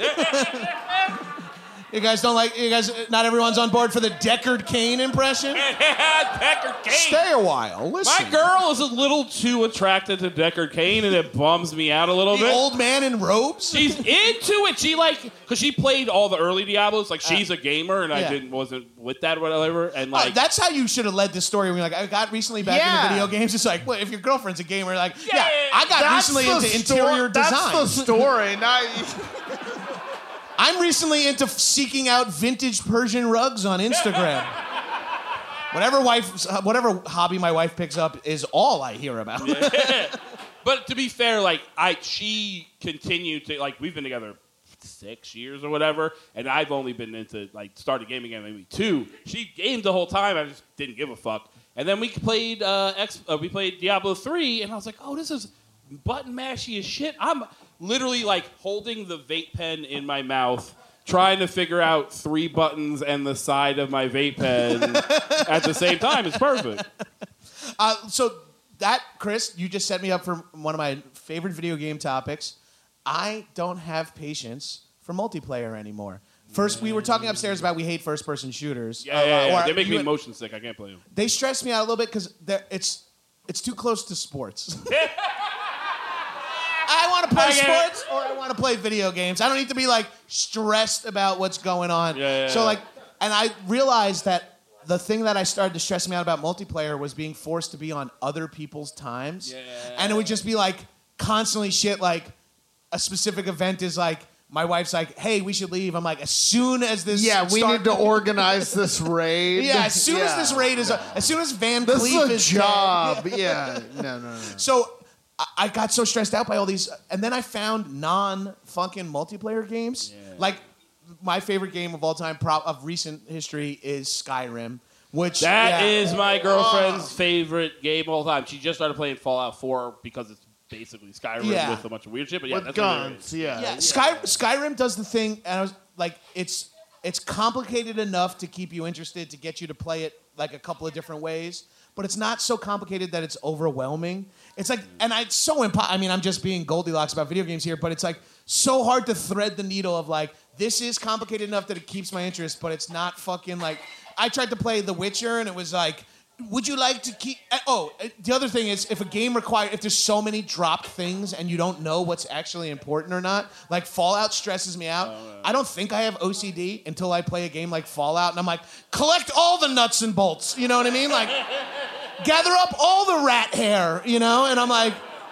You guys not everyone's on board for the Deckard Cain impression? Deckard Cain. Stay a while. Listen. My girl is a little too attracted to Deckard Cain, and it bums me out a little The bit. old man in robes? She's into it. She because she played all the early Diablos. Like she's a gamer, and yeah. I wasn't with that or whatever. And Oh, like that's how you should have led this story. When you're like, I got recently back Yeah. into video games. It's like, well, if your girlfriend's a gamer, like, Yeah. I got That's recently the into sto- interior design. That's the story. Not, I'm recently into seeking out vintage Persian rugs on Instagram. Whatever hobby my wife picks up is all I hear about. But to be fair, she continued to we've been together 6 years or whatever, and I've only been into started gaming again maybe 2. She gamed the whole time. I just didn't give a fuck. And then we played Diablo 3, and I was like, oh, this is button mashy as shit. I'm literally holding the vape pen in my mouth, trying to figure out 3 buttons and the side of my vape pen at the same time. It's perfect. So Chris, you just set me up for one of my favorite video game topics. I don't have patience for multiplayer anymore. First, we were talking upstairs about we hate first-person shooters. Yeah. Or They make me you- motion sick. I can't play them. They stress me out a little bit because it's too close to sports. I want to play I get it. sports or I want to play video games. I don't need to be stressed about what's going on. Yeah. So and I realized that the thing that I started to stress me out about multiplayer was being forced to be on other people's times. Yeah. And it would just be like constantly shit like a specific event is like, my wife's like, hey, we should leave. I'm like, as soon as this We need to organize this raid. Yeah, as soon as this raid is as soon as Van This Cleef is a dead. job. Yeah. No. So I got so stressed out by all these, and then I found non-fucking multiplayer games. Like my favorite game of all time, of recent history, is Skyrim. Which That is my girlfriend's favorite game of all time. She just started playing Fallout 4 because it's basically Skyrim with a bunch of weird shit. But yeah, With that's guns, Yeah, Skyrim does the thing, and I was like, it's complicated enough to keep you interested, to get you to play it like a couple of different ways, but it's not so complicated that it's overwhelming. It's like, and it's so I mean, I'm just being Goldilocks about video games here, but it's like so hard to thread the needle of like, this is complicated enough that it keeps my interest, but it's not fucking like, I tried to play The Witcher, and it was like, would you like to keep... the other thing is, if a game if there's so many dropped things and you don't know what's actually important or not, like Fallout stresses me out. I don't think I have OCD until I play a game like Fallout, and I'm like, collect all the nuts and bolts, you know what I mean? Like, gather up all the rat hair, you know? And I'm like,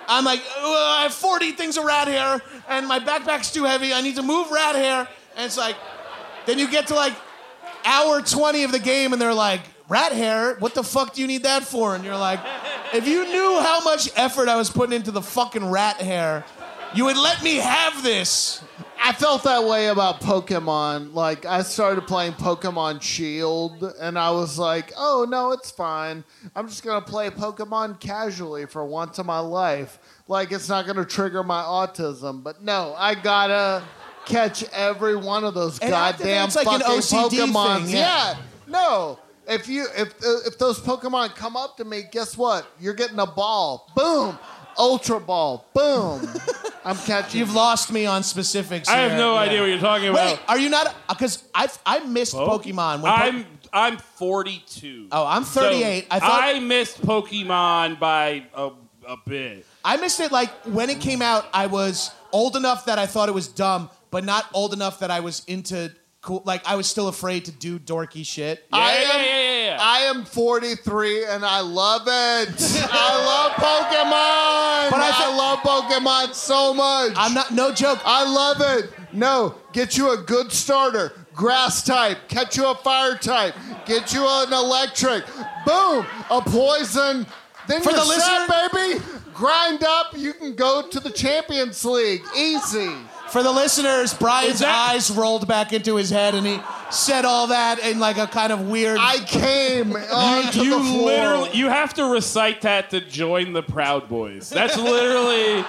I have 40 things of rat hair, and my backpack's too heavy, I need to move rat hair, and it's like, then you get to like hour 20 of the game, and they're like, rat hair? What the fuck do you need that for? And you're like, if you knew how much effort I was putting into the fucking rat hair, you would let me have this. I felt that way about Pokemon. Like, I started playing Pokemon Shield, and I was like, oh, no, it's fine. I'm just going to play Pokemon casually for once in my life. Like, it's not going to trigger my autism. But no, I gotta catch every one of those And goddamn it's like fucking an OCD Pokemon. thing, yeah. No. If those Pokemon come up to me, guess what? You're getting a ball. Boom. Ultra Ball. Boom. I'm catching. You've lost me on specifics I here. have no idea what you're talking about. Wait, are you not? Because I missed Pokemon. When I'm 42. Oh, I'm 38. So I missed Pokemon by a bit. I missed it like when it came out. I was old enough that I thought it was dumb, but not old enough that I was into cool. Like I was still afraid to do dorky shit. Yeah. I am 43 and I love it. I love Pokemon. But I love Pokemon so much. I'm not. No joke. I love it. No, get you a good starter. Grass type. Catch you a fire type. Get you an electric. Boom. A poison. Then For you're the set, listener- baby. Grind up. You can go to the Champions League. Easy. For the listeners, Brian's eyes rolled back into his head, and he said all that in like a kind of weird. I came onto You the floor. literally, you have to recite that to join the Proud Boys. That's literally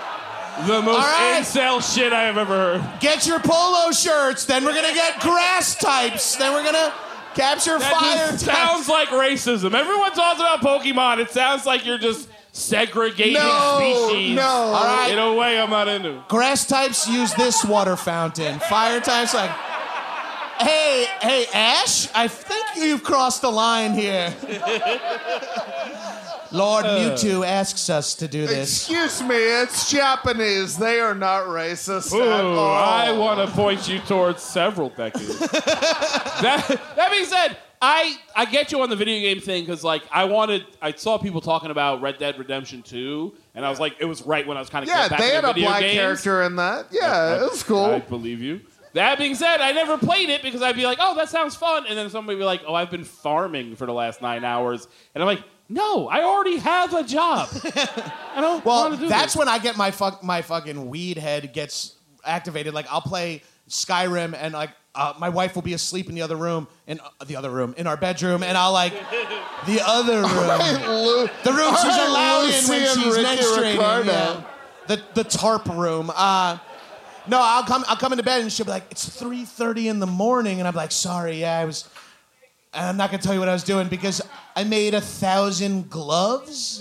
the most All right. incel shit I have ever heard. Get your polo shirts. Then we're gonna get grass types. Then we're gonna capture That fire just types. sounds like racism. Everyone talks about Pokemon. It sounds like you're just segregating species. No. All right. In a way I'm not into. Grass types use this water fountain. Fire types like, hey, Ash, I think you've crossed the line here. Lord Mewtwo asks us to do this. Excuse me, it's Japanese. They are not racist at Ooh, all. I want to point you towards several decades. that being said, I get you on the video game thing because like I saw people talking about Red Dead Redemption 2, and I was like, it was right when I was kind of Yeah, back they had into a video black games. character in that. Yeah, it was cool. I believe you. That being said, I never played it because I'd be like, oh, that sounds fun, and then somebody would be like, oh, I've been farming for the last 9 hours, and I'm like, no, I already have a job. I don't want to do That's this. when I get my fucking weed head gets activated. Like I'll play Skyrim and like my wife will be asleep in the other room in our bedroom, and I'll like the other room, the room she's allowed in when Lucy and she's Ricky menstruating. Ricardo. Yeah. The tarp room. No, I'll come into bed and she'll be like, it's 3:30 in the morning, and I'm like, sorry, yeah, I was. And I'm not gonna tell you what I was doing because I made 1,000 gloves.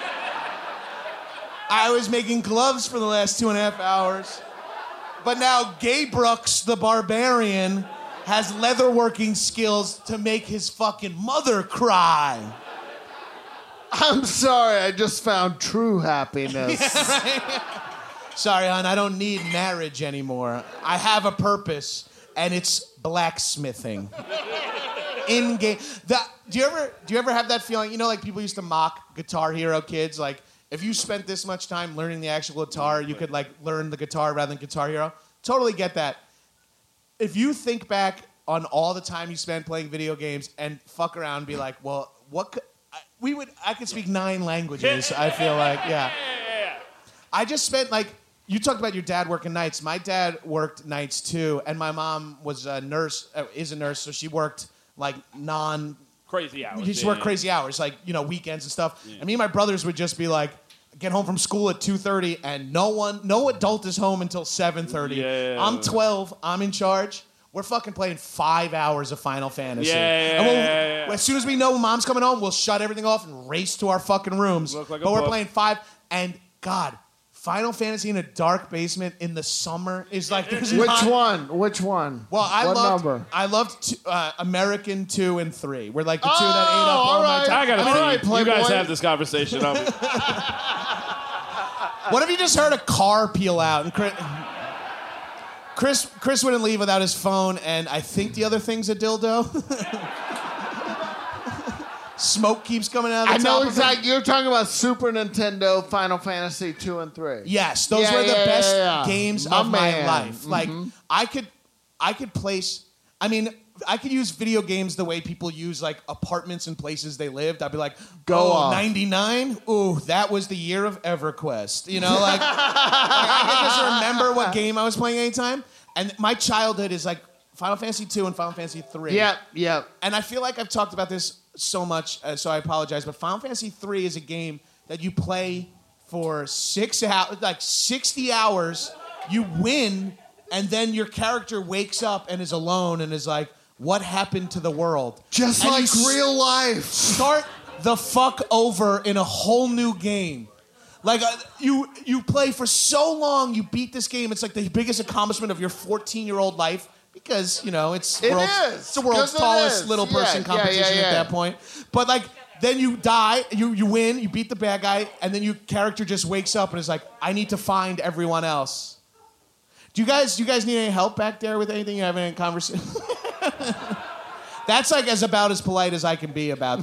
I was making gloves for the last 2.5 hours. But now Gay Brooks, the barbarian, has leatherworking skills to make his fucking mother cry. I'm sorry, I just found true happiness. Sorry, hon, I don't need marriage anymore. I have a purpose, and it's blacksmithing. in game. Do you ever have that feeling? You know, like people used to mock Guitar Hero kids. Like, if you spent this much time learning the actual guitar, you could like learn the guitar rather than Guitar Hero. Totally get that. If you think back on all the time you spent playing video games and fuck around and be like, well, I could speak 9 languages. I feel like, yeah. I just spent like. You talked about your dad working nights. My dad worked nights too, and my mom was a nurse, is a nurse, so she worked like crazy hours. She worked crazy hours, like weekends and stuff. Yeah. And me and my brothers would just be like, get home from school at 2:30, and no adult is home until 7:30. Yeah. I'm 12. I'm in charge. We're fucking playing 5 hours of Final Fantasy. Yeah. As soon as we know Mom's coming home, we'll shut everything off and race to our fucking rooms. Look like a but we're book. playing 5, and God. Final Fantasy in a dark basement in the summer is like there's Which not- one? Well, what number? I loved American 2 and 3. We're like the 2 that ate up all my right. time. I gotta All see. right, You guys Playboy. have this conversation. What if you just heard a car peel out and Chris wouldn't leave without his phone, and I think the other thing's a dildo. Smoke keeps coming out of the I know top exactly. You're talking about Super Nintendo Final Fantasy 2 and 3. Yes, those Yeah, were the yeah, best yeah, yeah. games My of my man. life. Like I could place. I mean, I could use video games the way people use like apartments and places they lived. I'd be like, Go off. 99? Ooh, that was the year of EverQuest. You know, like I could just remember what game I was playing anytime. And my childhood is like Final Fantasy 2 and Final Fantasy 3. Yep. And I feel like I've talked about this so much, so I apologize. But Final Fantasy 3 is a game that you play for 6 hours, like 60 hours. You win, and then your character wakes up and is alone and is like, "What happened to the world?" Just And like you real life. Start the fuck over in a whole new game. Like you play for so long, you beat this game. It's like the biggest accomplishment of your 14-year-old life. Because, it's It it's is. the world's 'Cause it tallest is. little person Yeah, competition yeah. at that point. But like then you die, you win, you beat the bad guy, and then your character just wakes up and is like, I need to find everyone else. Do you guys need any help back there with anything? You having any conversation? That's like about as polite as I can be about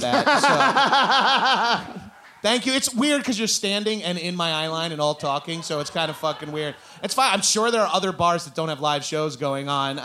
that. So. Thank you. It's weird because you're standing and in my eye line and all talking, so it's kind of fucking weird. It's fine. I'm sure there are other bars that don't have live shows going on.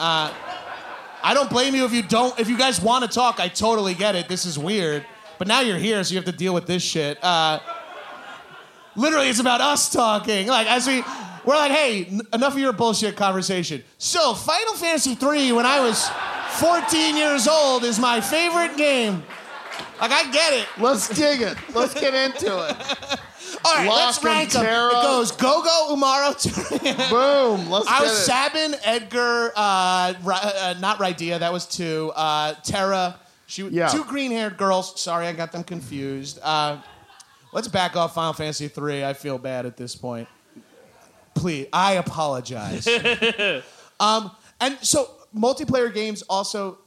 I don't blame you if you don't. If you guys want to talk, I totally get it. This is weird. But now you're here, so you have to deal with this shit. Literally, it's about us talking. Like, we're like, hey, enough of your bullshit conversation. So, Final Fantasy 3, when I was 14 years old, is my favorite game. Like, I get it. Let's dig it. Let's get into it. All right, Locke let's rank and them. Tara. It goes Gogo, Umaro. Boom. Let's I get was it. Sabin, Edgar, not Rydia, that was 2. Tara, Yeah. 2 green-haired girls. Sorry, I got them confused. Let's back off Final Fantasy 3. I feel bad at this point. Please, I apologize. And so multiplayer games also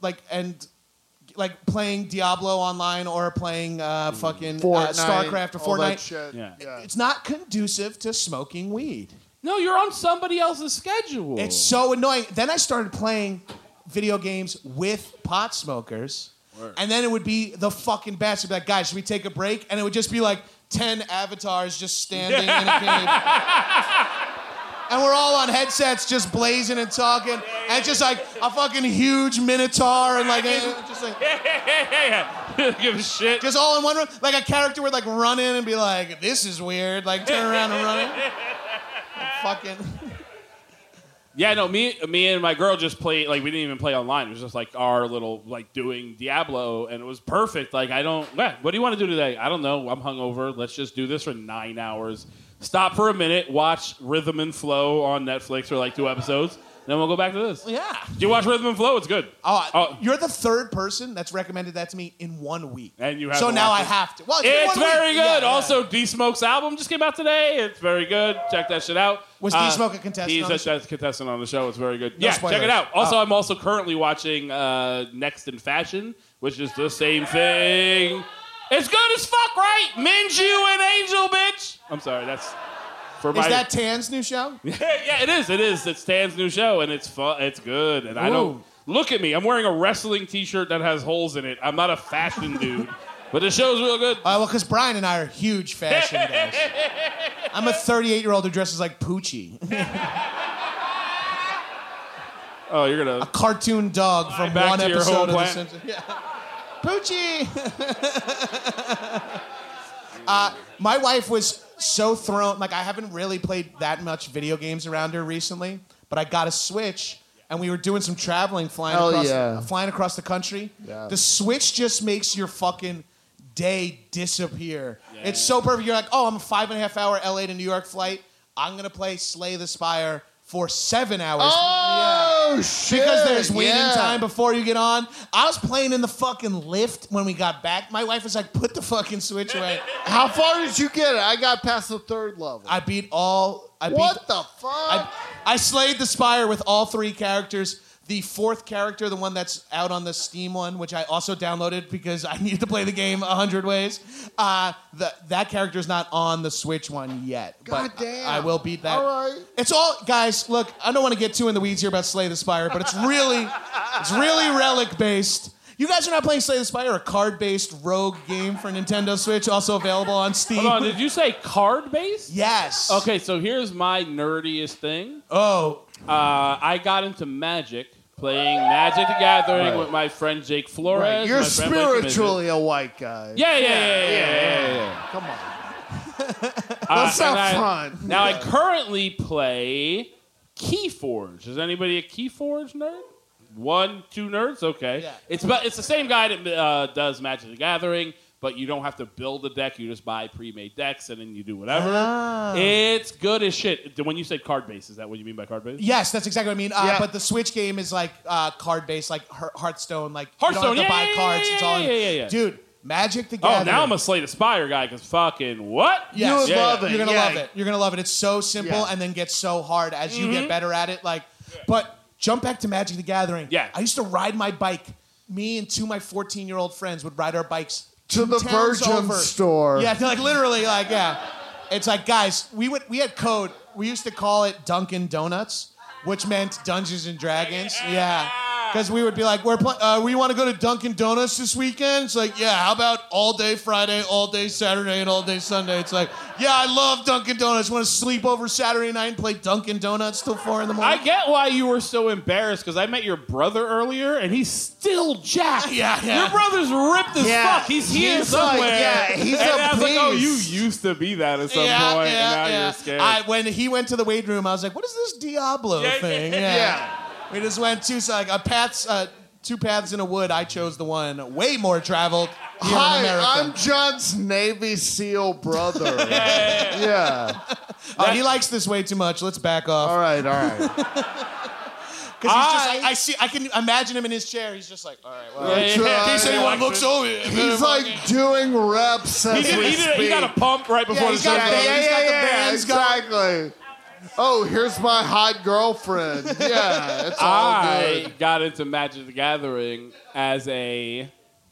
like playing Diablo online or playing fucking StarCraft or all that Fortnite. shit. Yeah. It's not conducive to smoking weed. No, you're on somebody else's schedule. It's so annoying. Then I started playing video games with pot smokers. And then it would be the fucking best. It'd be like, guys, should we take a break? And it would just be like 10 avatars just standing in a cave. And we're all on headsets just blazing and talking. And it's just like a fucking huge minotaur and like, just like, Give a shit. just all in one room. Like a character would like run in and be like, this is weird. Like turn around and run in. Like, fucking. Yeah, no, me and my girl just played, like, we didn't even play online. It was just, like, our little, like, doing Diablo, and it was perfect. Like, what do you want to do today? I don't know. I'm hungover. Let's just do this for 9 hours. Stop for a minute, watch Rhythm and Flow on Netflix for, like, 2 episodes. Then we'll go back to this. Yeah. Do you watch Rhythm and Flow? It's good. You're the third person that's recommended that to me in 1 week. And you have so to now watch I it. have to. Well, It's been 1 very week. good. Yeah. Also, D-Smoke's album just came out today. It's very good. Check that shit out. Was D-Smoke a contestant He's on the show? a contestant on the show. It's very good. No Yeah, spoilers. check it out. Also, I'm also currently watching Next in Fashion, which is the same thing. It's good as fuck, right? Minju and Angel, bitch. I'm sorry, that's for my... Is that Tan's new show? Yeah, it is. It is. It's Stan's new show, and it's fun. It's good. And I Ooh. don't... Look at me. I'm wearing a wrestling T-shirt that has holes in it. I'm not a fashion dude. But the show's real good. Well, because Brian and I are huge fashion guys. I'm a 38-year-old who dresses like Poochie. Oh, you're going A to... cartoon dog from back one to your episode home of The planet. Simpsons. Yeah. Poochie! My wife was so thrown. Like, I haven't really played that much video games around her recently, but I got a Switch, and we were doing some traveling, flying across the country. Yeah. The Switch just makes your fucking day disappear. Yeah. It's so perfect. You're like, oh, I'm a 5.5 hour LA to New York flight. I'm going to play Slay the Spire for 7 hours. Oh, shit. Because there's waiting time before you get on. I was playing in the fucking lift when we got back. My wife was like, put the fucking Switch away. How far did you get it? I got past the 3rd level. I beat all... What the fuck? I slayed the Spire with all 3 characters. The 4th character, the one that's out on the Steam one, which I also downloaded because I needed to play the game 100 ways. That character is not on the Switch one yet. God but damn. I will beat that. All right. It's all, guys, look, I don't want to get too in the weeds here about Slay the Spire, but it's really relic-based. You guys are not playing Slay the Spire, a card-based rogue game for Nintendo Switch, also available on Steam. Hold on, did you say card-based? Yes. Okay, so here's my nerdiest thing. Oh. I got into Magic, playing Magic the Gathering with my friend Jake Flores. Right. You're my friend Blake spiritually a white guy. Yeah. Come on. Let's have fun. Now, I currently play Keyforge. Is anybody a Keyforge nerd? 1, 2 nerds? Okay. Yeah. It's the same guy that does Magic the Gathering, but you don't have to build a deck. You just buy pre-made decks, and then you do whatever. Oh. It's good as shit. When you said card-based, is that what you mean by card-based? Yes, that's exactly what I mean. Yeah. But the Switch game is like card-based, like Hearthstone. Like Hearthstone, you don't have to yeah, buy cards. yeah, It's all yeah. Dude, Magic the Oh, Gathering. now I'm a Slay the Spire guy, because fucking what? Yes. You would love it. You're gonna Yeah. love it. You're gonna love it. It's so simple Yeah. and then gets so hard as you get better at it. Like, but jump back to Magic the Gathering. Yeah. I used to ride my bike. Me and 2 of my 14-year-old friends would ride our bikes To the towns Virgin over. store. Yeah, like literally, like yeah. It's like, guys, we had code. We used to call it Dunkin' Donuts, which meant Dungeons and Dragons. Yeah. Because we would be like, we want to go to Dunkin' Donuts this weekend? It's like, yeah, how about all day Friday, all day Saturday, and all day Sunday? It's like, yeah, I love Dunkin' Donuts. Want to sleep over Saturday night and play Dunkin' Donuts till 4 in the morning? I get why you were so embarrassed, because I met your brother earlier, and he's still jacked. Yeah. Your brother's ripped as Yeah. fuck. He's here He's somewhere. like, yeah, he's and a I was like, oh, you beast. used to be that at some point, and now you're scared. When he went to the weight room, I was like, what is this Diablo thing? Yeah. We just went two paths in a wood. I chose the one way more traveled here in America. Hi, I'm John's Navy SEAL brother. Yeah. Oh, he likes this way too much. Let's back off. All right. Because he's just like, I can imagine him in his chair. He's just like, all right, well. That's In right. case anyone looks over you. He's like doing reps as we speak. He got a pump right before he's the show. got the- he's got the bands going. exactly. Oh, here's my hot girlfriend. Yeah, it's all I good. got into Magic the Gathering as I'm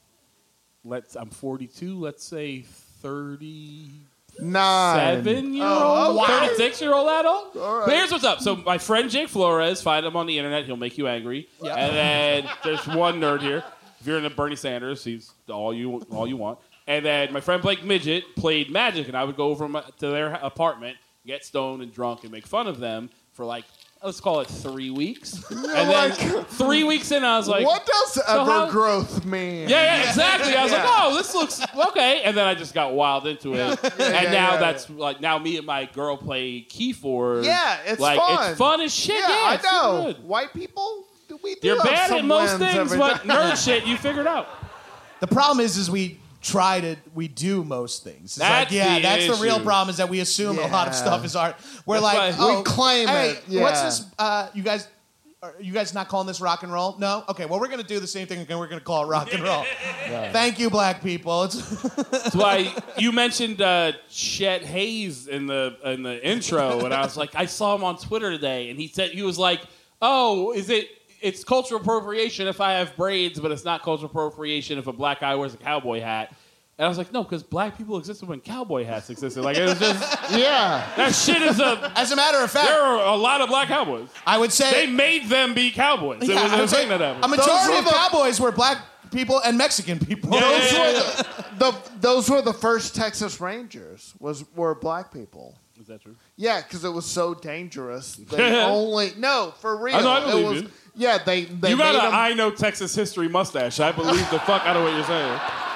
42, let's say 37-year-old, 36-year-old adult. All right. But here's what's up. So my friend Jake Flores, find him on the internet, he'll make you angry. Yep. And then there's one nerd here. If you're into Bernie Sanders, he's all you want. And then my friend Blake Midget played Magic, and I would go over to their apartment, get stoned and drunk, and make fun of them for like, let's call it 3 weeks. And then 3 weeks in, I was like, What does how- Evergrowth mean? yeah, exactly. I was like, Yeah. oh, this looks okay. And then I just got wild into it. And now that's like, now me and my girl play Keyforge. Yeah, it's like, fun. It's fun as shit. Yeah, Yeah, it's I super know. good. White people, we do You're have bad some at most wins things, every but time. nerd shit, you figured out. The problem is we do most things. It's That's like, the that's the real issue. problem is that we assume a lot of Yeah. stuff is art. We're That's like, why- We claim hey, it, yeah. what's this? You guys, are you guys not calling this rock and roll? No? Okay, well, we're going to do the same thing again. We're going to call it rock and roll. Thank you, black people. That's why you mentioned Chet Hayes in the intro, and I was like, I saw him on Twitter today, and he was like, oh, it's cultural appropriation if I have braids, but it's not cultural appropriation if a black guy wears a cowboy hat. And I was like, no, because black people existed when cowboy hats existed. Like, it was just, Yeah. that shit is As a matter of fact, there are a lot of black cowboys. I would say They made them be cowboys. yeah, It was I a would say thing that happened. a majority Those of were the- cowboys were black people and Mexican people. Those were the first Texas Rangers. Were black people. Is that true? Yeah, because it was so dangerous. They only for real. I know, I believe it was, you. Yeah, they You made got an them. I know Texas history mustache. I believe the fuck out of what you're saying.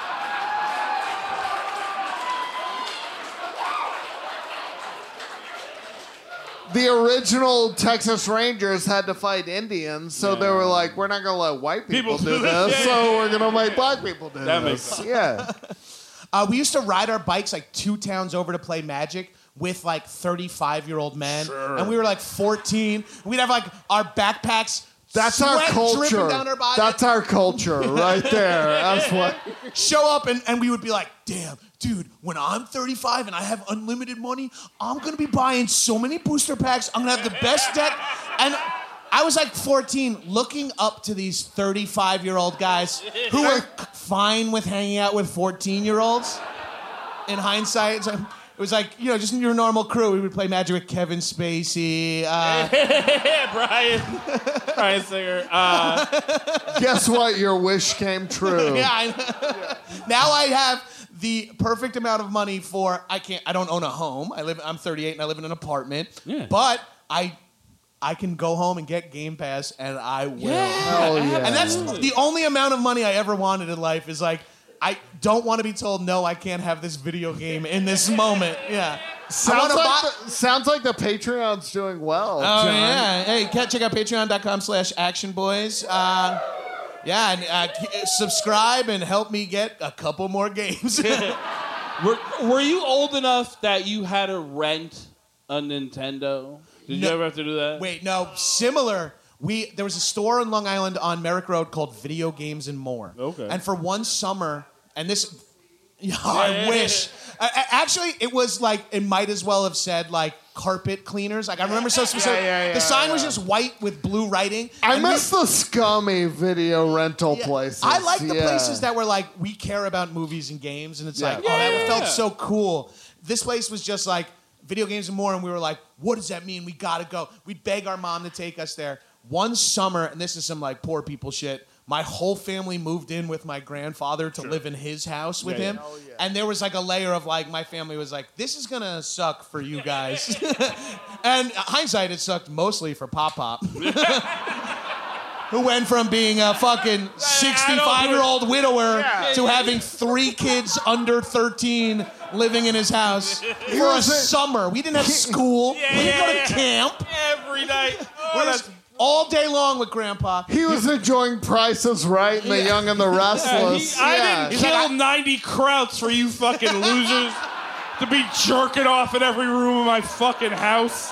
The original Texas Rangers had to fight Indians, so they were like, "We're not gonna let white people do this, Yeah, so we're gonna make black people do That makes this." sense. Yeah. We used to ride our bikes like 2 towns over to play Magic with like 35-year-old men, and we were like 14. We'd have like our backpacks. That's our sweat culture. dripping down our body. That's our culture right there. That's what. Show up and we would be like, damn, dude, when I'm 35 and I have unlimited money, I'm gonna be buying so many booster packs. I'm gonna have the best deck. And I was like 14, looking up to these 35-year-old guys who were fine with hanging out with 14-year-olds. In hindsight, it was like, you know, just your normal crew. We would play Magic with Kevin Spacey. Brian Singer. Guess what? Your wish came true. Yeah, I know. Now I have the perfect amount of money for I don't own a home. I'm 38 and I live in an apartment. Yeah. But I can go home and get Game Pass and I will. Hell yeah. And that's the only amount of money I ever wanted in life is like I don't want to be told no, I can't have this video game in this moment. Yeah. Sounds like the Patreon's doing well. Oh, John. yeah. Hey, check out patreon.com/actionboys. And subscribe and help me get a couple more games. Were you old enough that you had to rent a Nintendo? Did you No. ever have to do that? Wait, no, similar. There was a store in Long Island on Merrick Road called Video Games and More. Okay. And for one summer, and this, I wish. Actually, it was like, it might as well have said like carpet cleaners. Like I remember so specific. The sign was just white with blue writing. I And miss the scummy video rental Yeah. places. I like the Yeah. places that were like, we care about movies and games, and it's Yeah. like, oh, that felt so cool. This place was just like Video Games and More, and we were like, what does that mean? We gotta go. We'd beg our mom to take us there. One summer, and this is some like poor people shit, my whole family moved in with my grandfather to live in his house with him. And there was like a layer of like, my family was like, this is gonna suck for you guys. And hindsight, it sucked mostly for Pop Pop. Who went from being a fucking 65-year-old widower to having 3 kids under 13 living in his house for a summer. We didn't have school. We didn't go to camp. Every night. We were just all day long with Grandpa. He was enjoying Prices Right and The Young and the Restless. I didn't He's like, kill 90 krauts for you fucking losers to be jerking off in every room of my fucking house.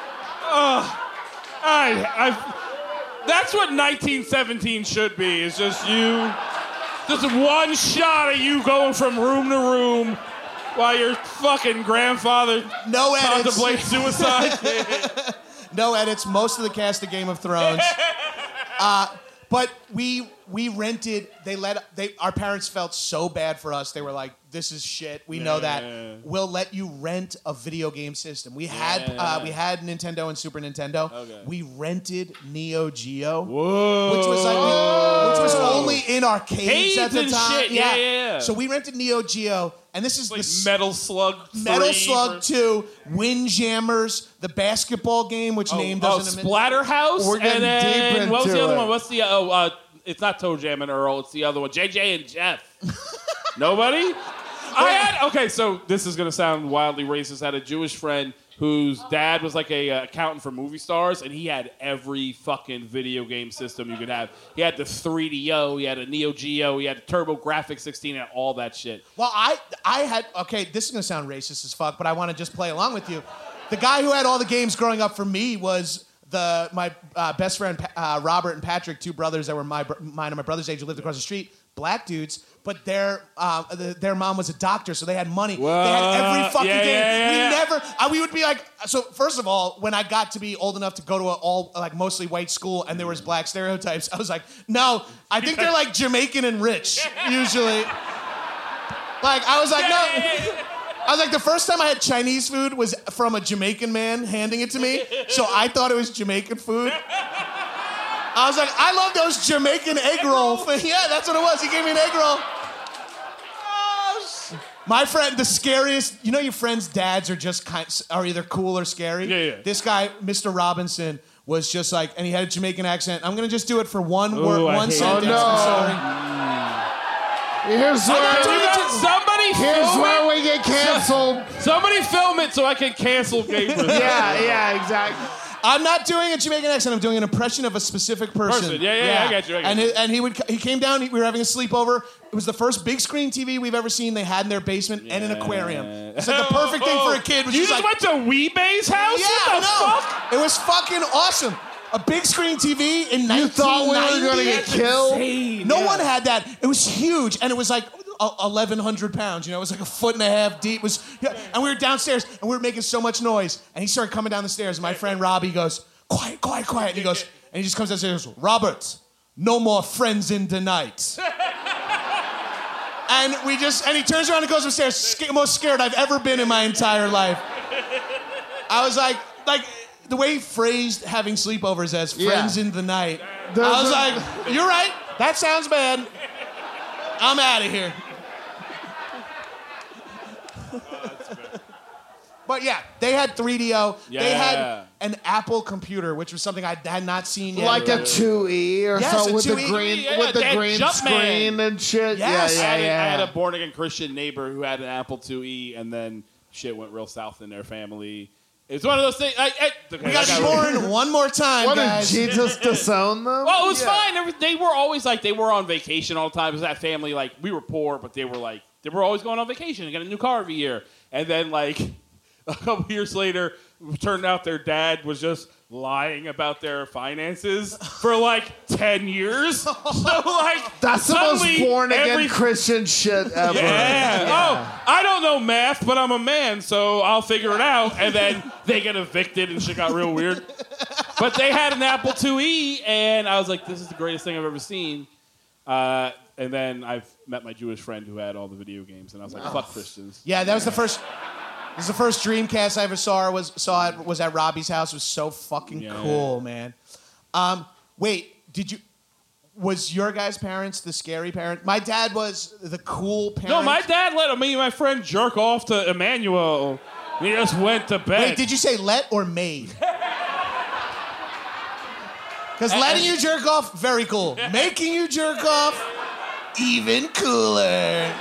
That's what 1917 should be, is just you. Just one shot of you going from room to room while your fucking grandfather No edits. contemplates suicide. No edits. Most of the cast of Game of Thrones. But we rented. Our parents felt so bad for us. They were like, "This is shit. We know that. We'll let you rent a video game system." We had Nintendo and Super Nintendo. Okay. We rented Neo Geo, Whoa. which was only in arcades at the and time. shit. Yeah. So we rented Neo Geo, and this is Like the Metal Slug 3. Metal Slug 2, Windjammers, the basketball game, which name doesn't Splatterhouse. We're getting and then, deep what was the into other it. one? What's the it's not Toe Jam and Earl. It's the other one. JJ and Jeff. Nobody. Okay. So this is gonna sound wildly racist. I had a Jewish friend whose dad was like a accountant for movie stars, and he had every fucking video game system you could have. He had the 3DO, he had a Neo Geo, he had a TurboGrafx 16, and all that shit. Well, I had, okay, this is going to sound racist as fuck, but I want to just play along with you. The guy who had all the games growing up for me was my best friend, Robert and Patrick, 2 brothers that were mine and my brother's age who lived across the street, black dudes, but their mom was a doctor, so they had money. They had every fucking game. We would be like, so first of all, when I got to be old enough to go to mostly white school and there was black stereotypes, I was like, no, I think they're like Jamaican and rich, usually. Like, I was like, no. I was like, the first time I had Chinese food was from a Jamaican man handing it to me, so I thought it was Jamaican food. I was like, I love those Jamaican egg roll. Yeah, that's what it was. He gave me an egg roll. My friend, the scariest, you know your friends' dads are either cool or scary? Yeah. This guy, Mr. Robinson, was just like, and he had a Jamaican accent. I'm going to just do it for one Ooh, word, I one hate sentence. it. Oh, no. I'm sorry. Here's where we get canceled. Somebody film it so I can cancel Gabriel. Yeah, exactly. I'm not doing a Jamaican accent. I'm doing an impression of a specific person. Yeah, I got you. And he came down. We were having a sleepover. It was the first big screen TV we've ever seen. They had in their basement and an aquarium. It's like the perfect thing for a kid. You just went to Weebay's house? Yeah, What the fuck? It was fucking awesome. A big screen TV in 1990. You thought we were going to get killed? No one had that. It was huge, and it was like 1,100 pounds. You know, it was like a foot and a half deep. It was, and we were downstairs, and we were making so much noise. And he started coming down the stairs. And my friend Robbie goes, "Quiet, quiet, quiet." And he goes, and he just comes downstairs and goes, "Robert, no more friends in the night." And he turns around and goes upstairs. Most scared I've ever been in my entire life. I was like the way he phrased having sleepovers as friends in the night. I was like, you're right. That sounds bad. I'm out of here. But yeah, they had 3DO. Yeah. They had an Apple computer, which was something I had not seen yet. Like a 2E or Yes, something a with the 2E. green Yeah, with the that green Jumpman. screen and shit. Yes. Yeah. I had a born-again Christian neighbor who had an Apple IIe, and then shit went real south in their family. It's one of those things. We got Warren one more time, What guys. did Jesus disown them? Well, it was fine. They were always like, they were on vacation all the time. It was that family, like, we were poor, but they were always going on vacation and got a new car every year. And then, like, a couple years later, it turned out their dad was just lying about their finances for, like, 10 years. So, like, That's the most suddenly born-again Christian shit ever. Yeah. Oh, I don't know math, but I'm a man, so I'll figure it out. And then they get evicted and shit got real weird. But they had an Apple IIe, and I was like, this is the greatest thing I've ever seen. And then I've met my Jewish friend who had all the video games, and I was like, fuck Christians. Yeah, that was the first. This is the first Dreamcast I ever saw. Was at Robbie's house. It was so fucking cool, man. Wait, was your guys' parents the scary parent? My dad was the cool parent. No, my dad let me and my friend jerk off to Emmanuel. He just went to bed. Wait, did you say let or made? Because letting you jerk off, very cool. Making you jerk off, even cooler.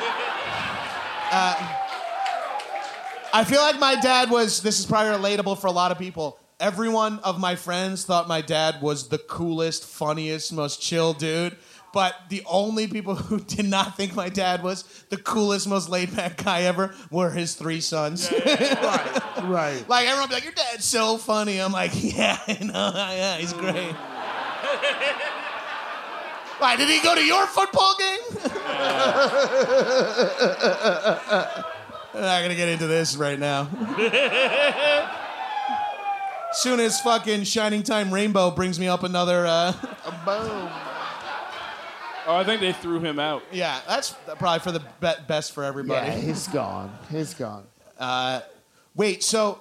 I feel like my dad this is probably relatable for a lot of people. Every one of my friends thought my dad was the coolest, funniest, most chill dude. But the only people who did not think my dad was the coolest, most laid-back guy ever were his 3 sons. Right. Like, everyone would be like, your dad's so funny. I'm like, yeah, I know, yeah, he's great. Why, did he go to your football game? We're not gonna get into this right now. Soon as fucking Shining Time Rainbow brings me up another, Boom. Oh, I think they threw him out. yeah, that's probably for the best for everybody. Yeah, he's gone. He's gone. Wait, so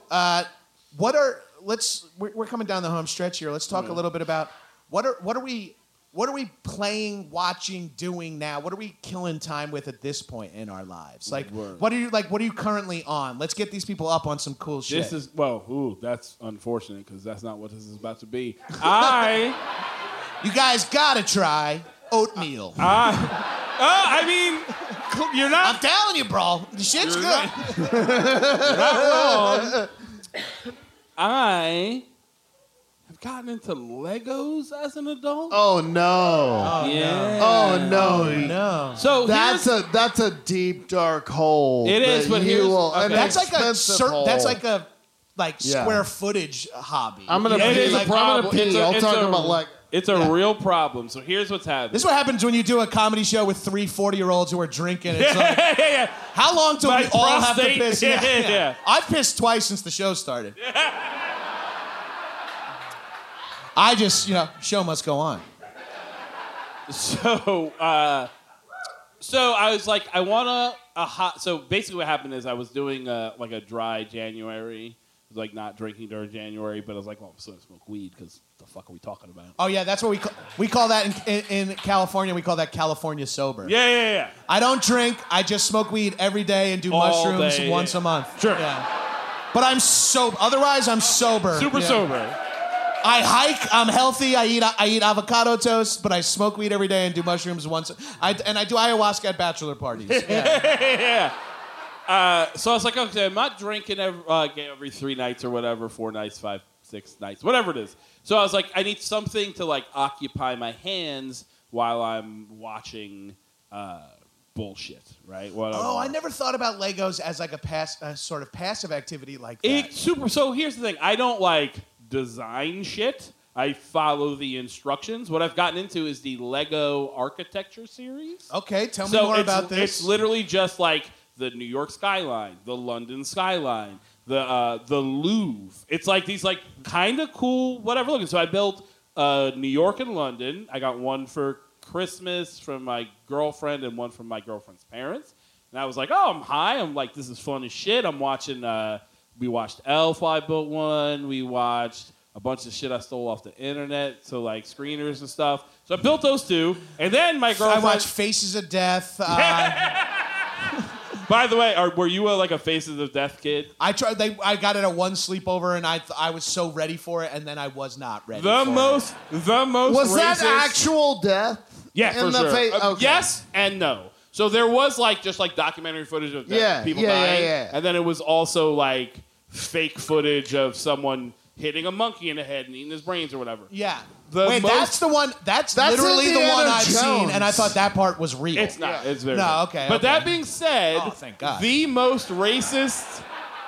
we're coming down the home stretch here. Let's talk a little bit about what are we playing, watching, doing now? What are we killing time with at this point in our lives? Like, what are you currently on? Let's get these people up on some cool shit. This is, that's unfortunate because that's not what this is about to be. You guys gotta try oatmeal. I mean, you're I'm not telling you, bro. The shit's You're good. wrong. I have gotten into Legos as an adult. Oh no. Yeah. Oh no. No. So That's a deep dark hole. It is, that but you here's- will- okay. an That's like expensive hole. Yeah. square footage hobby. I'm gonna It pee. is a I'm gonna problem. pee. It's a- I'll it's talk a- about like. It's a real problem. So here's what's happening. This is what happens when you do a comedy show with 3 40-year-olds who are drinking. It's like, yeah. how long till My we all have to prostate- piss? yeah. I've pissed twice since the show started. I just, show must go on. So I was like, I wanna a hot. So basically, what happened is I was doing like a dry January. I was like not drinking during January, but I was like, well, I'm still gonna smoke weed because the fuck are we talking about? Oh yeah, that's what we call that in California. We call that California sober. Yeah. I don't drink. I just smoke weed every day and do All mushrooms day, once yeah. a month. Sure. Yeah. But I'm sober. Otherwise, I'm sober. Super Yeah. sober. I hike. I'm healthy. I eat avocado toast, but I smoke weed every day and do mushrooms once. And I do ayahuasca at bachelor parties. Yeah. So I was like, okay, I'm not drinking every 3 nights or whatever, 4 nights, 5, 6 nights, whatever it is. So I was like, I need something to like occupy my hands while I'm watching bullshit, right? I never thought about Legos as like a sort of passive activity like that. So here's the thing. I don't like design shit. I follow the instructions. What I've gotten into is the Lego architecture series. Okay, tell me more about this. It's literally just like the New York skyline, the London skyline, the Louvre. It's like these like kind of cool whatever looking. So I built New York and London. I got one for Christmas from my girlfriend and one from my girlfriend's parents. And I was like, oh, I'm high. I'm like, this is fun as shit. I'm watching, we watched Elf, I built one. We watched a bunch of shit I stole off the internet, so like screeners and stuff. So I built those two. And then my girlfriend... I watched Faces of Death. By the way, were you like a Faces of Death kid? I tried. I got it at one sleepover, and I was so ready for it, and then I was not ready. The for most Was racist... that actual death? Yeah, in for the sure. Okay. Yes and no. So there was like just like documentary footage of people dying, and then it was also like fake footage of someone hitting a monkey in the head and eating his brains or whatever. Yeah. The most- that's the one. That's literally the Indiana one I've Jones. seen, and I thought that part was real. It's not. It's very No, good. okay, But okay. that being said, Oh, thank God. the most racist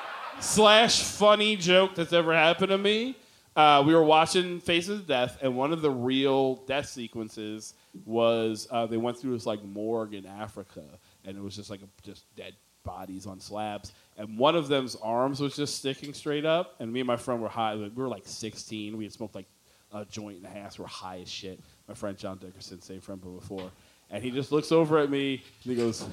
/ funny joke that's ever happened to me. We were watching Faces of Death, and one of the real death sequences was they went through this like morgue in Africa, and it was just like just dead bodies on slabs, and one of them's arms was just sticking straight up, and me and my friend were high. We were like 16. We had smoked like a joint and a half. We were high as shit. My friend John Dickerson, same friend but before, and he just looks over at me and he goes,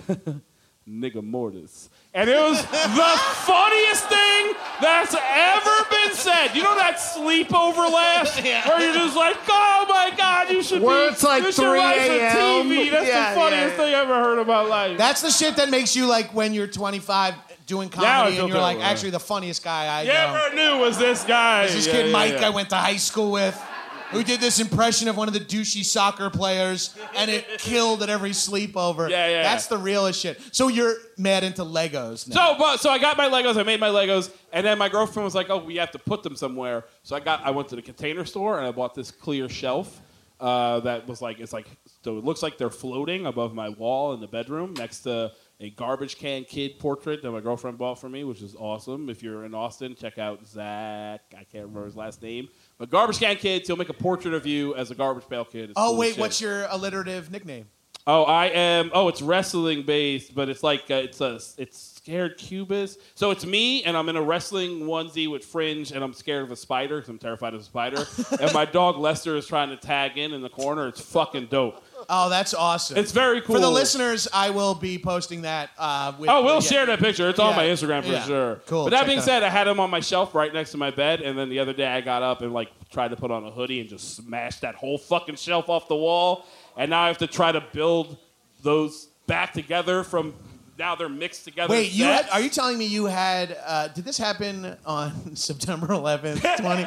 "Nigga mortis," and it was the funniest thing that's ever been said. You know that sleepover laugh where you're just like, "Oh my God, you should Where be, it's like you should 3 write for a.m.. TV." That's Yeah, the funniest yeah. thing I ever heard about life. That's the shit that makes you like when you're 25 doing Now I comedy, feel and you're like terrible, actually the funniest guy I you know. ever knew was this guy? This Yeah, kid yeah, Mike yeah. I went to high school with, who did this impression of one of the douchey soccer players, and it killed at every sleepover. Yeah. That's the realest shit. So you're mad into Legos now. So I got my Legos, I made my Legos, and then my girlfriend was like, "Oh, we have to put them somewhere." So I went to the Container Store and I bought this clear shelf that was like so it looks like they're floating above my wall in the bedroom next to a garbage can kid portrait that my girlfriend bought for me, which is awesome. If you're in Austin, check out Zach. I can't remember his last name. But Garbage Can Kids, he'll make a portrait of you as a Garbage Pail Kid. It's Oh cool as wait, shit. what's your alliterative nickname? Oh, I am. Oh, it's wrestling based, but it's like it's Scared Cubist. So it's me, and I'm in a wrestling onesie with fringe, and I'm scared of a spider because I'm terrified of a spider. And my dog Lester is trying to tag in the corner. It's fucking dope. Oh, that's awesome. It's very cool. For the listeners, I will be posting that. We'll share that picture. It's on my Instagram for Yeah. sure. Cool. But that Check being it out. said, I had him on my shelf right next to my bed, and then the other day I got up and like tried to put on a hoodie and just smashed that whole fucking shelf off the wall. And now I have to try to build those back together from now they're mixed together. Wait, sets. are you telling me you had? Did this happen on September 11th, 20?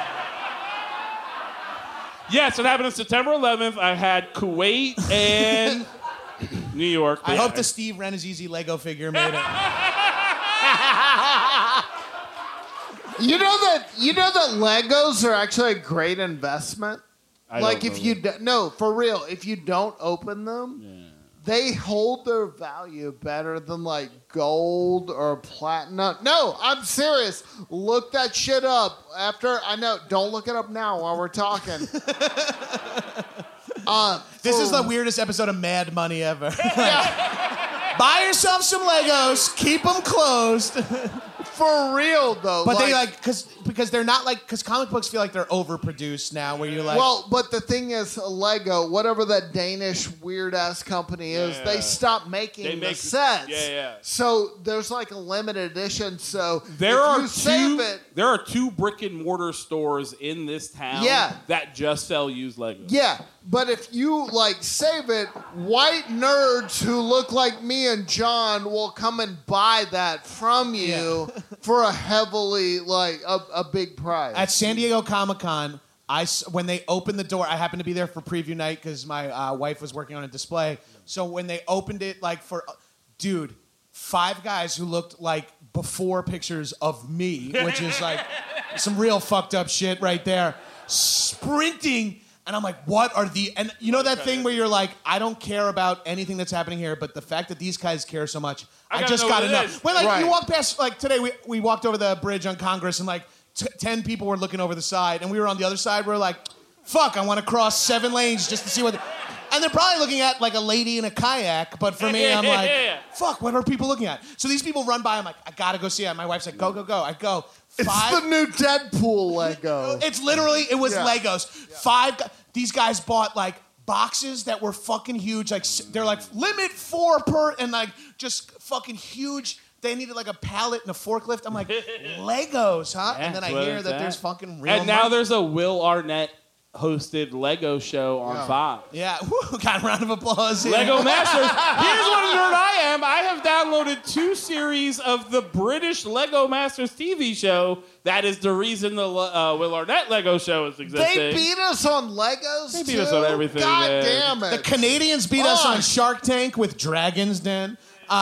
Yes, it happened on September 11th. I had Kuwait and New York. I hope the Steve Renazizi Lego figure made it. You know that Legos are actually a great investment. Like if you no, for real, if you don't open them, they hold their value better than like gold or platinum. No, I'm serious. Look that shit up after. I know. Don't look it up now while we're talking. This is the weirdest episode of Mad Money ever. Buy yourself some Legos, keep them closed. For real though. But they because because they're not like, because comic books feel like they're overproduced now, where you're like, Well, but the thing is, Lego, whatever that Danish weird ass company is, they stopped making the sets. Yeah. So there's like a limited edition. So There if are you save it, There are 2 brick and mortar stores in this town that just sell used Legos. yeah. But if you like save it, white nerds who look like me and John will come and buy that from you for a heavily like a big price. at San Diego Comic-Con, when they opened the door, I happened to be there for preview night because my wife was working on a display. So when they opened it, like dude, 5 guys who looked like before pictures of me, which is like some real fucked up shit right there, sprinting. And I'm like, what are the... And you know that thing where you're like, I don't care about anything that's happening here, but the fact that these guys care so much, I just gotta know. When like you walk past, like today, we walked over the bridge on Congress, and like 10 people were looking over the side, and we were on the other side. We're like, fuck, I want to cross 7 lanes just to see what... And they're probably looking at like a lady in a kayak, but for me, I'm like, fuck, what are people looking at? So these people run by, I'm like, I gotta go see it. My wife's like, go. I go. It's the new Deadpool Lego. It's literally, it was Legos. 5, these guys bought like boxes that were fucking huge. Like, they're like, limit 4 per, and like just fucking huge. They needed like a pallet and a forklift. I'm like, Legos, huh? Yeah, and then I hear that there's fucking real And now money. there's a Will Arnett hosted Lego show on Fox. Yeah, woo, got a round of applause. Lego Masters. Here's what a nerd I am. I have downloaded 2 series of the British Lego Masters TV show. That is the reason the Will Arnett Lego show is existing. They beat us on Legos. They beat us on everything, God man. damn it! The Canadians beat us on Shark Tank with Dragon's Den.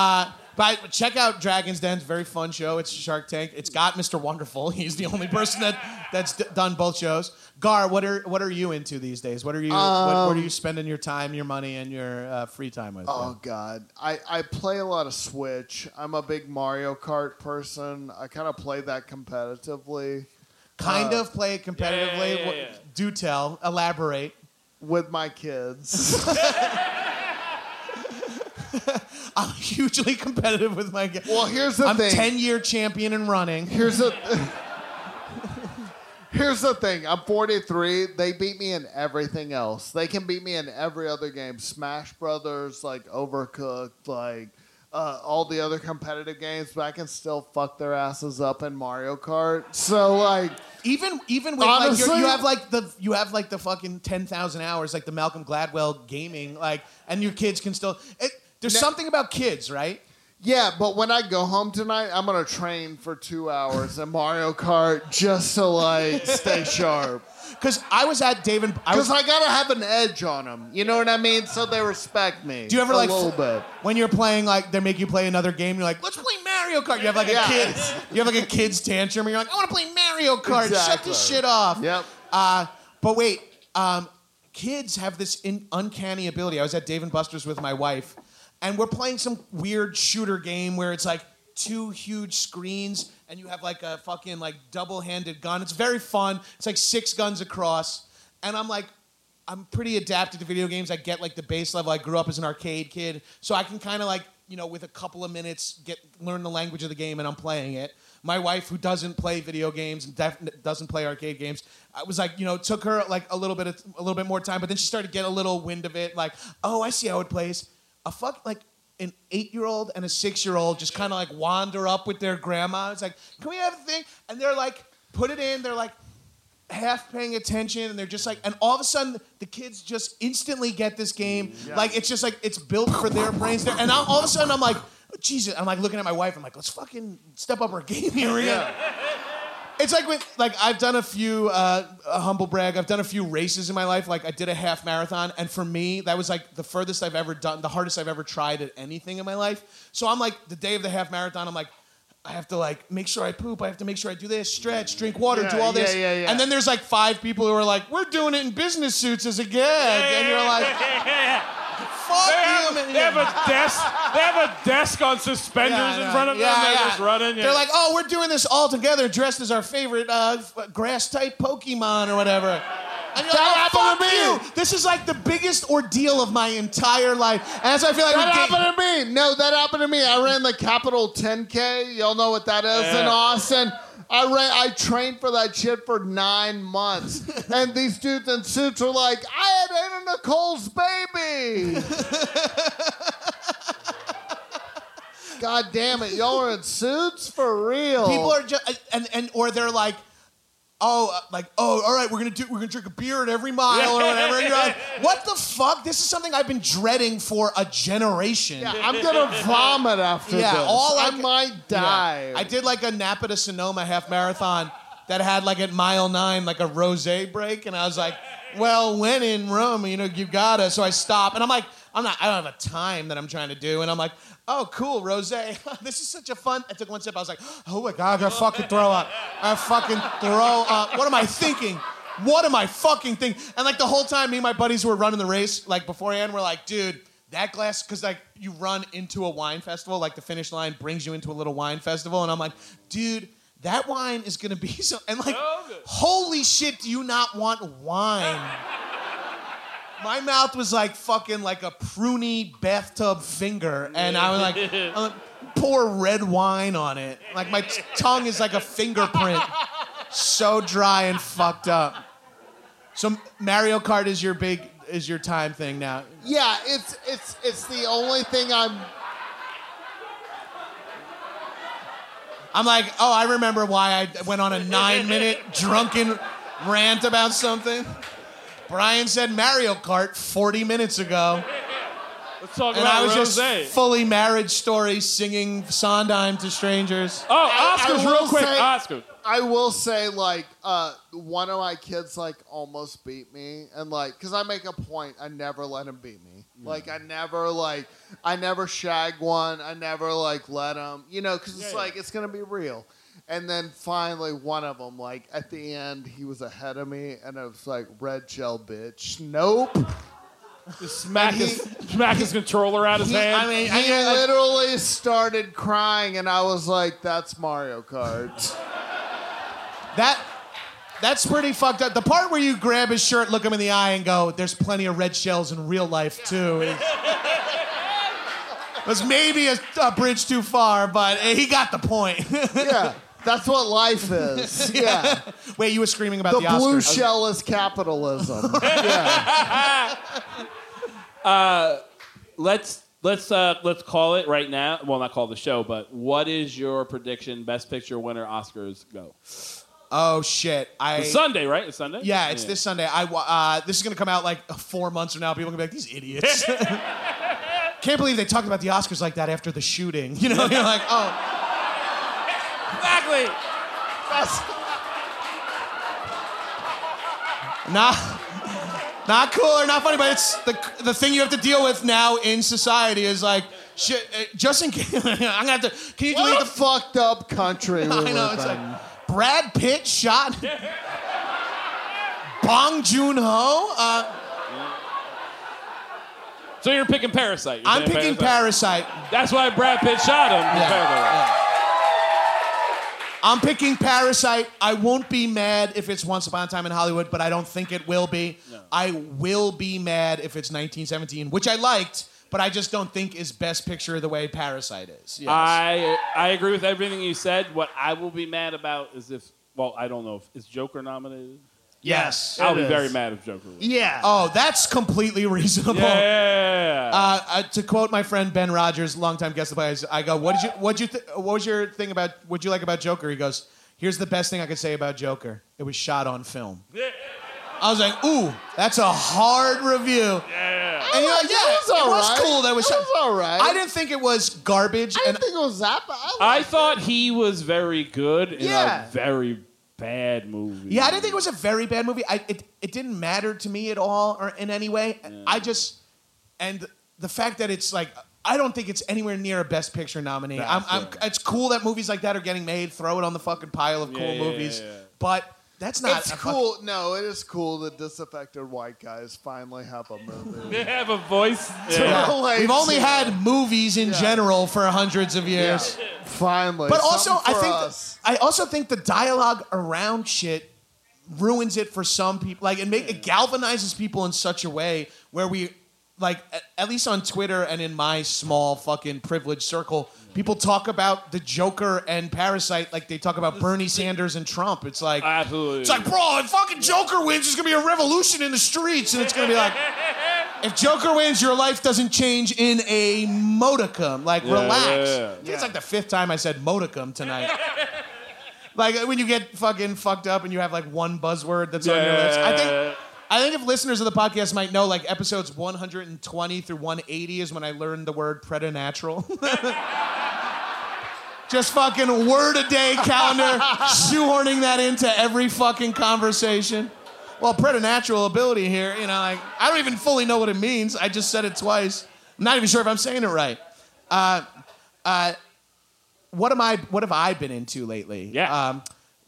But check out Dragon's Den. It's a very fun show. It's Shark Tank. It's got Mr. Wonderful. He's the only person that's done both shows. Gar, what are you into these days? What are you what are you spending your time, your money, and your free time with? Oh God, I play a lot of Switch. I'm a big Mario Kart person. I kind of play that competitively. Kind of play it competitively. Yeah. Do tell. Elaborate. With my kids. I'm hugely competitive with my kids. Well, here's the I'm thing. 10-year champion in running. Here's the thing. I'm 43. They beat me in everything else. They can beat me in every other game. Smash Brothers, like Overcooked, like all the other competitive games. But I can still fuck their asses up in Mario Kart. So like, even with honestly, like you have like the fucking 10,000 hours, like the Malcolm Gladwell gaming, like, and your kids can still. There's something about kids, right? yeah. But when I go home tonight, I'm gonna train for 2 hours in Mario Kart just to like stay sharp. Because I was at Dave and Because I gotta have an edge on them. You know what I mean? So they respect me. Do you ever a like little bit? when you're playing, like they make you play another game? You're like, let's play Mario Kart. You have like a kid. You have like a kid's tantrum. And you're like, I want to play Mario Kart. Shut Exactly. this shit off. Yep. But wait, kids have this uncanny ability. I was at Dave and Buster's with my wife, and we're playing some weird shooter game where it's like 2 huge screens, and you have like a fucking like double-handed gun. It's very fun. It's like 6 guns across, and I'm like, I'm pretty adapted to video games. I get like the base level. I grew up as an arcade kid, so I can kind of like, you know, with a couple of minutes learn the language of the game, and I'm playing it. My wife, who doesn't play video games and doesn't play arcade games, I was like, you know, it took her like a little bit more time, but then she started to get a little wind of it. Like, oh, I see how it plays. An 8-year-old and a 6-year-old just kind of like wander up with their grandma. It's like, can we have a thing? And they're like, put it in. They're like half paying attention, and they're just like, and all of a sudden the kids just instantly get this game. Like it's just like it's built for their brains. And now all of a sudden I'm like, Jesus. I'm like looking at my wife. I'm like, let's fucking step up our game here. It's like I've done a few a humble brag. I've done a few races in my life. Like I did a half marathon, and for me that was like the furthest I've ever done, the hardest I've ever tried at anything in my life. So I'm like the day of the half marathon, I'm like, I have to like make sure I poop. I have to make sure I do this, stretch, drink water, do all this. Yeah. And then there's like 5 people who are like, we're doing it in business suits as a gag, and you're like, fuck you. They have a desk. They have a desk on suspenders in front of them. They're just running. They're like, oh, we're doing this all together, dressed as our favorite grass-type Pokemon or whatever. And you're like, oh, fuck you. This is like the biggest ordeal of my entire life. And that's why I feel like That happened to me. No, that happened to me. I ran the Capital 10K. Y'all know what that is in Austin. I trained for that shit for 9 months, and these dudes in suits are like, I had Anna Nicole's baby. God damn it, y'all are in suits for real. People are just or they're like, all right, we're gonna drink a beer at every mile or whatever. And you're like, what the fuck? This is something I've been dreading for a generation. Yeah, I'm gonna vomit after this. I might die. Yeah. I did like a Napa to Sonoma half marathon that had like at mile 9 like a rosé break, and I was like, well, when in Rome, you gotta. So I stop, and I don't have a time that I'm trying to do, and I'm like, oh, cool, rosé. This is such a fun. I took one sip. I was like, oh my God, I gotta fucking throw up. What am I thinking? What am I fucking thinking? And like the whole time, me and my buddies who were running the race, like beforehand, were like, dude, that glass, because like you run into a wine festival, like the finish line brings you into a little wine festival, and I'm like, dude, that wine is gonna be so. And like, holy shit, do you not want wine? My mouth was like fucking like a pruny bathtub finger, and I was like, pour red wine on it. Like my tongue is like a fingerprint, so dry and fucked up. So Mario Kart is your time thing now. Yeah, it's the only thing I'm like, oh, I remember why I went on a 9-minute drunken rant about something. Brian said Mario Kart 40 minutes ago. Let's talk And about I was Rosé. just fully Marriage Story singing Sondheim to strangers. Oh, Oscars, real quick. Oscar. I will say, like, one of my kids, like, almost beat me. And, like, because I make a point, I never let him beat me. Like, I never shag one. I never, like, let him, because it's like, it's going to be real. And then finally, one of them, like, at the end, he was ahead of me, and it was like, red shell bitch. Nope. Just smack his controller out his hand. He literally started crying, and I was like, that's Mario Kart. That's pretty fucked up. The part where you grab his shirt, look him in the eye, and go, there's plenty of red shells in real life, too. Was maybe a bridge too far, but he got the point. Yeah. That's what life is. Yeah. Wait, you were screaming about the Oscars. The blue shell is capitalism. Yeah. Let's call it right now. Well, not call the show, but what is your prediction? Best Picture winner, Oscars, go. Oh shit! It's Sunday, right? It's Sunday. Yeah, it's this Sunday. This is gonna come out like 4 months from now. People are gonna be like, these idiots. Can't believe they talked about the Oscars like that after the shooting. You're like, oh. Exactly. Not cool or not funny, but it's the thing you have to deal with now in society is like, shit, just in case, I'm gonna have to, can you delete What a fucked up country we live in. I know, it's like, Brad Pitt shot Bong Joon-ho? So you're picking Parasite. I'm picking Parasite. That's why Brad Pitt shot him. Yeah. I'm picking Parasite. I won't be mad if it's Once Upon a Time in Hollywood, but I don't think it will be. No. I will be mad if it's 1917, which I liked, but I just don't think is Best Picture the way Parasite is. Yes. I agree with everything you said. What I will be mad about is I don't know, is Joker nominated? Yes. I'll be very mad if Joker wins. Yeah. Oh, that's completely reasonable. Yeah. To quote my friend Ben Rogers, longtime guest of the place, I go, what was your thing about, what'd you like about Joker? He goes, here's the best thing I could say about Joker. It was shot on film. I was like, ooh, that's a hard review. Yeah. And you're like, yeah, it was cool. That was all right. I didn't think it was garbage. I didn't think it was that bad. I thought he was very good in a very bad movie. Yeah, I didn't think it was a very bad movie. It didn't matter to me at all or in any way. Yeah. And the fact that it's like, I don't think it's anywhere near a Best Picture nominee. It's cool that movies like that are getting made. Throw it on the fucking pile of cool movies. Yeah. But that's not. It's cool. No, it is cool that disaffected white guys finally have a movie. They have a voice. Yeah. We've only had movies in general for hundreds of years. Yeah. Finally. But also, I also think the dialogue around shit ruins it for some people. Like, it galvanizes people in such a way where like at least on Twitter and in my small fucking privileged circle, people talk about the Joker and Parasite like they talk about Bernie Sanders and Trump. It's like, Absolutely. it's like, bro, if fucking Joker wins, there's gonna be a revolution in the streets, and it's gonna be like, if Joker wins, your life doesn't change in a modicum. Like, relax. yeah. It's like the 5th time I said modicum tonight. Like when you get fucking fucked up and you have like one buzzword that's on your lips. I think if listeners of the podcast might know, like episodes 120 through 180 is when I learned the word preternatural. Just fucking word a day calendar, shoehorning that into every fucking conversation. Well, preternatural ability here, you know, like I don't even fully know what it means. I just said it twice. I'm not even sure if I'm saying it right. What have I been into lately? Yeah.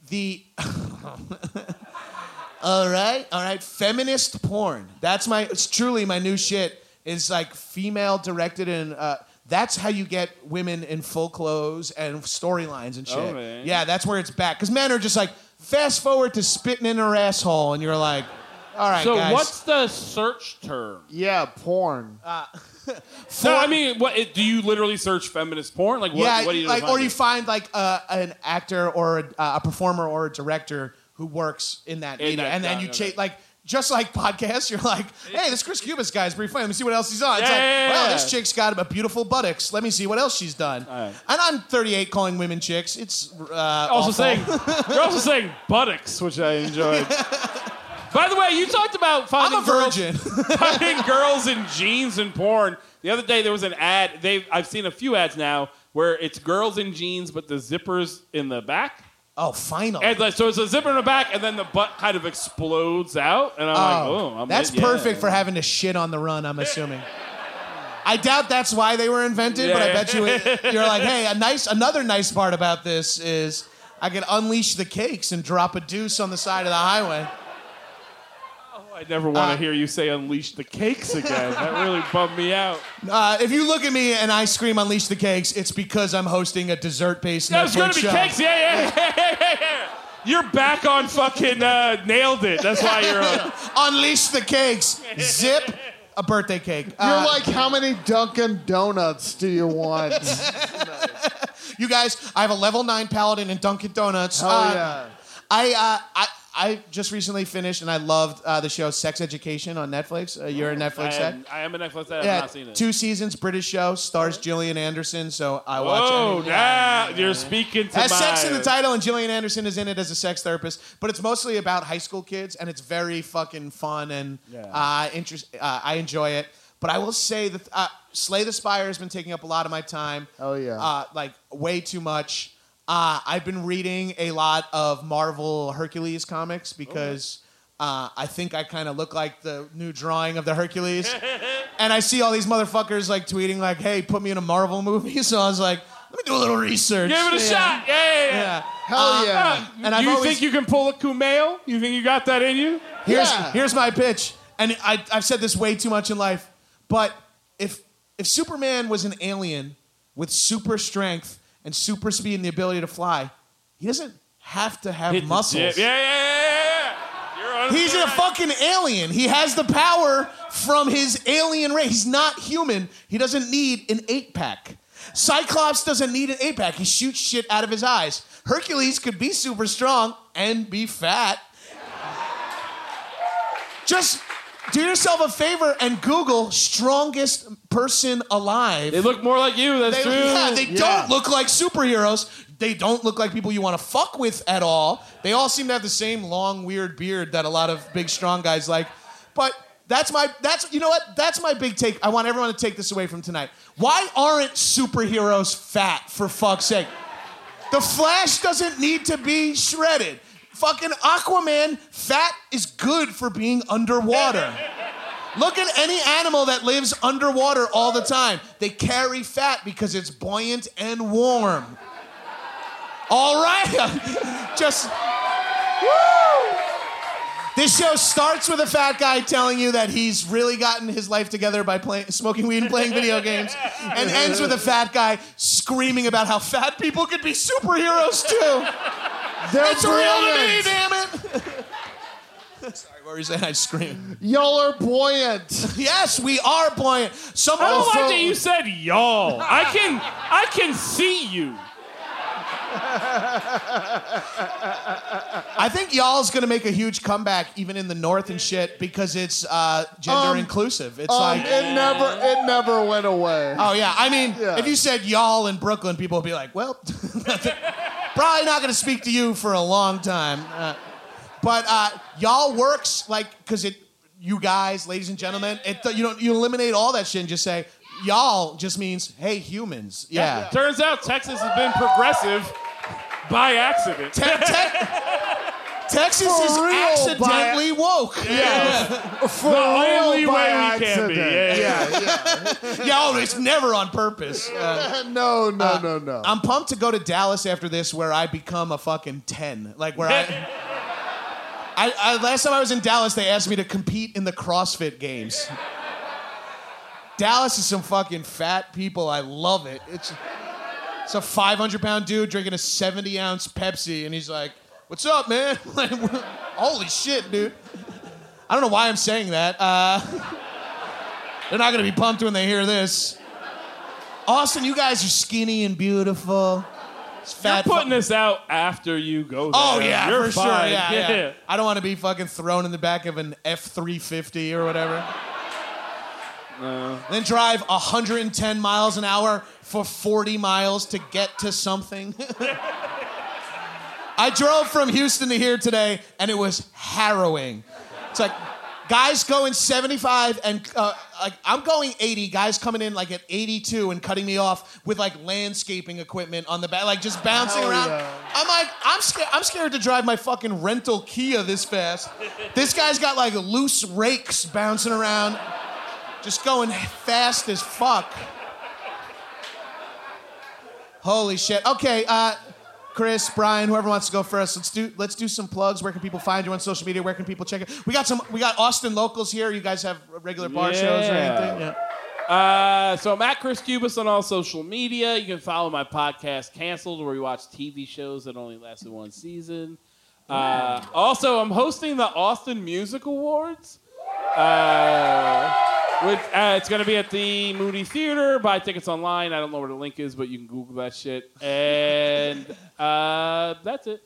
All right. Feminist porn. It's truly my new shit. It's like female directed and that's how you get women in full clothes and storylines and shit. Oh, man. Yeah, that's where it's back. Because men are just like, fast forward to spitting in her asshole, and you're like, all right, So guys. what's the search term? Yeah, porn. No, I mean, what do you literally search feminist porn? Like, what do you like, define or you it? find like an actor or a performer or a director who works in that In media, that and then genre, you okay. like just like podcasts, you're like, hey, this Chris Cubis guy is pretty funny. Let me see what else he's on. It's like, Yeah. well, this chick's got a beautiful buttocks. Let me see what else she's done. Right. And I'm 38 calling women chicks. It's Also awful. saying, you're also saying buttocks, which I enjoyed. By the way, you talked about finding I'm a virgin. finding girls in jeans and porn. The other day there was an ad. I've seen a few ads now where it's girls in jeans, but the zipper's in the back. Oh, finally. And like, so it's a zipper in the back, and then the butt kind of explodes out, and I'm like, oh, that's perfect for having to shit on the run, I'm assuming. I doubt that's why they were invented, but I bet you you're like, hey, another nice part about this is I can unleash the cakes and drop a deuce on the side of the highway. I never want to hear you say unleash the cakes again. That really bummed me out. If you look at me and I scream unleash the cakes, it's because I'm hosting a dessert-based That was Netflix going to be show. cakes. Yeah. You're back on fucking nailed it. That's why you're on. Unleash the cakes. Zip a birthday cake. You're like, how many Dunkin' Donuts do you want? You guys, I have a level 9 paladin in Dunkin' Donuts. Oh, yeah. I just recently finished, and I loved the show Sex Education on Netflix. You're a Netflix head? I am a Netflix head. I have Yeah, not seen it. 2 seasons, British show, stars Gillian Anderson, so I watch Oh, it. now you're speaking to Has my... sex in the title, and Gillian Anderson is in it as a sex therapist, but it's mostly about high school kids, and it's very fucking fun, and I enjoy it. But I will say that Slay the Spire has been taking up a lot of my time. Oh, yeah. Like, way too much. I've been reading a lot of Marvel Hercules comics because I think I kind of look like the new drawing of the Hercules. And I see all these motherfuckers like tweeting like, hey, put me in a Marvel movie. So I was like, let me do a little research. Give it a shot. Yeah. Hell yeah. And Do you think you can pull a Kumail? You think you got that in you? Here's my pitch. And I've said this way too much in life. But if Superman was an alien with super strength and super speed and the ability to fly, he doesn't have to have Hit the muscles. dip. Yeah. You're He's a fucking alien. He has the power from his alien race. He's not human. He doesn't need an 8-pack. Cyclops doesn't need an 8-pack. He shoots shit out of his eyes. Hercules could be super strong and be fat. Just do yourself a favor and Google strongest person alive. They look more like you. That's true. Yeah, they don't look like superheroes. They don't look like people you want to fuck with at all. They all seem to have the same long, weird beard that a lot of big, strong guys like. But you know what? That's my big take. I want everyone to take this away from tonight. Why aren't superheroes fat, for fuck's sake? The Flash doesn't need to be shredded. Fucking Aquaman, fat is good for being underwater. Look at any animal that lives underwater all the time. They carry fat because it's buoyant and warm. All right. Just, woo! This show starts with a fat guy telling you that he's really gotten his life together by smoking weed and playing video games, and ends with a fat guy screaming about how fat people could be superheroes too. They're It's real to me, brilliant. damn it. Sorry, what were you saying? I screamed. Y'all are buoyant. Yes, we are buoyant. I don't like that you said y'all. I can see you. I think y'all's gonna make a huge comeback even in the North and shit because it's gender inclusive. It's It never went away. oh yeah. I mean, if you said y'all in Brooklyn, people would be like, well, probably not gonna speak to you for a long time. But y'all works because you guys, ladies and gentlemen, you eliminate all that shit and just say y'all just means hey humans. Yeah. Turns out Texas has been progressive by accident. Texas is real, accidentally woke. Yeah. For The real only by way we can accident. be. Yeah. Yo, it's never on purpose. No. I'm pumped to go to Dallas after this where I become a fucking 10. Like where I last time I was in Dallas, they asked me to compete in the CrossFit Games. Dallas is some fucking fat people. I love it. It's a 500-pound dude drinking a 70-ounce Pepsi, and he's like, "What's up, man?" Like, holy shit, dude. I don't know why I'm saying that. They're not gonna be pumped when they hear this. Austin, you guys are skinny and beautiful. You're putting this out after you go there. Oh, yeah, You're for fine. sure. Yeah. I don't want to be fucking thrown in the back of an F-350 or whatever. No. Then drive 110 miles an hour for 40 miles to get to something. I drove from Houston to here today, and it was harrowing. It's like guys going 75 and I'm going 80. Guys coming in like at 82 and cutting me off with like landscaping equipment on the back, like just bouncing around. yeah. I'm like, I'm scared to drive my fucking rental Kia this fast. This guy's got like loose rakes bouncing around, just going fast as fuck. Holy shit. Okay, Chris, Brian, whoever wants to go first, let's do some plugs. Where can people find you on social media? Where can people check it? We got Austin locals here. You guys have regular bar shows or anything? Yeah. So I'm at Chris Cubis on all social media. You can follow my podcast, Canceled, where we watch TV shows that only lasted one season. Also, I'm hosting the Austin Music Awards. It's going to be at the Moody Theater. Buy tickets online. I don't know where the link is, but you can Google that shit. And that's it.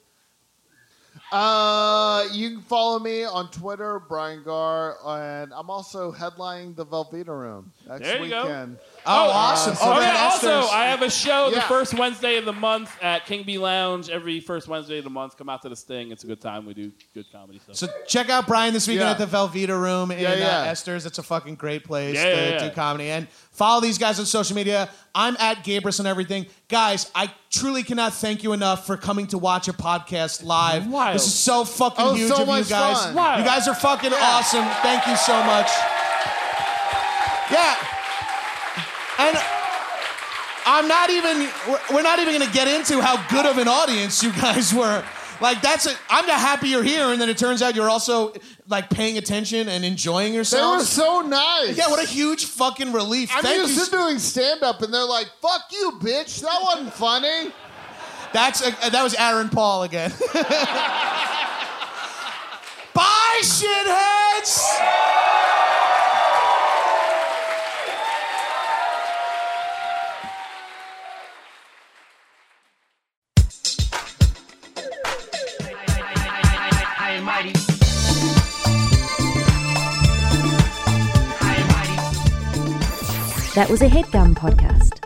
You can follow me on Twitter, Brian Garr, and I'm also headlining the Velveeta Room next There you go. weekend. Oh, awesome. Oh, man, yeah, also, Esther's. I have a show the Yeah. first Wednesday of the month at King Bee Lounge. Every first Wednesday of the month. Come out to the Sting. It's a good time. We do good comedy stuff. So check out Brian this weekend Yeah. at the Velveeta Room in Yeah. Esther's. It's a fucking great place Yeah, to yeah. do comedy. And follow these guys on social media. I'm at Gabrus on everything. Guys, I truly cannot thank you enough for coming to watch a podcast live. Wild. This is so fucking Oh, huge so of you much guys. fun. Wild. You guys are fucking awesome. Thank you so much. Yeah. And we're not even gonna get into how good of an audience you guys were. Like I'm happy you're here, and then it turns out you're also like paying attention and enjoying They were yourselves. so nice. Yeah, what a huge fucking relief. I'm Thank you. used to doing stand-up, and they're like, "Fuck you, bitch. That wasn't funny." That was Aaron Paul again. Bye, shitheads! That was a HeadGum podcast.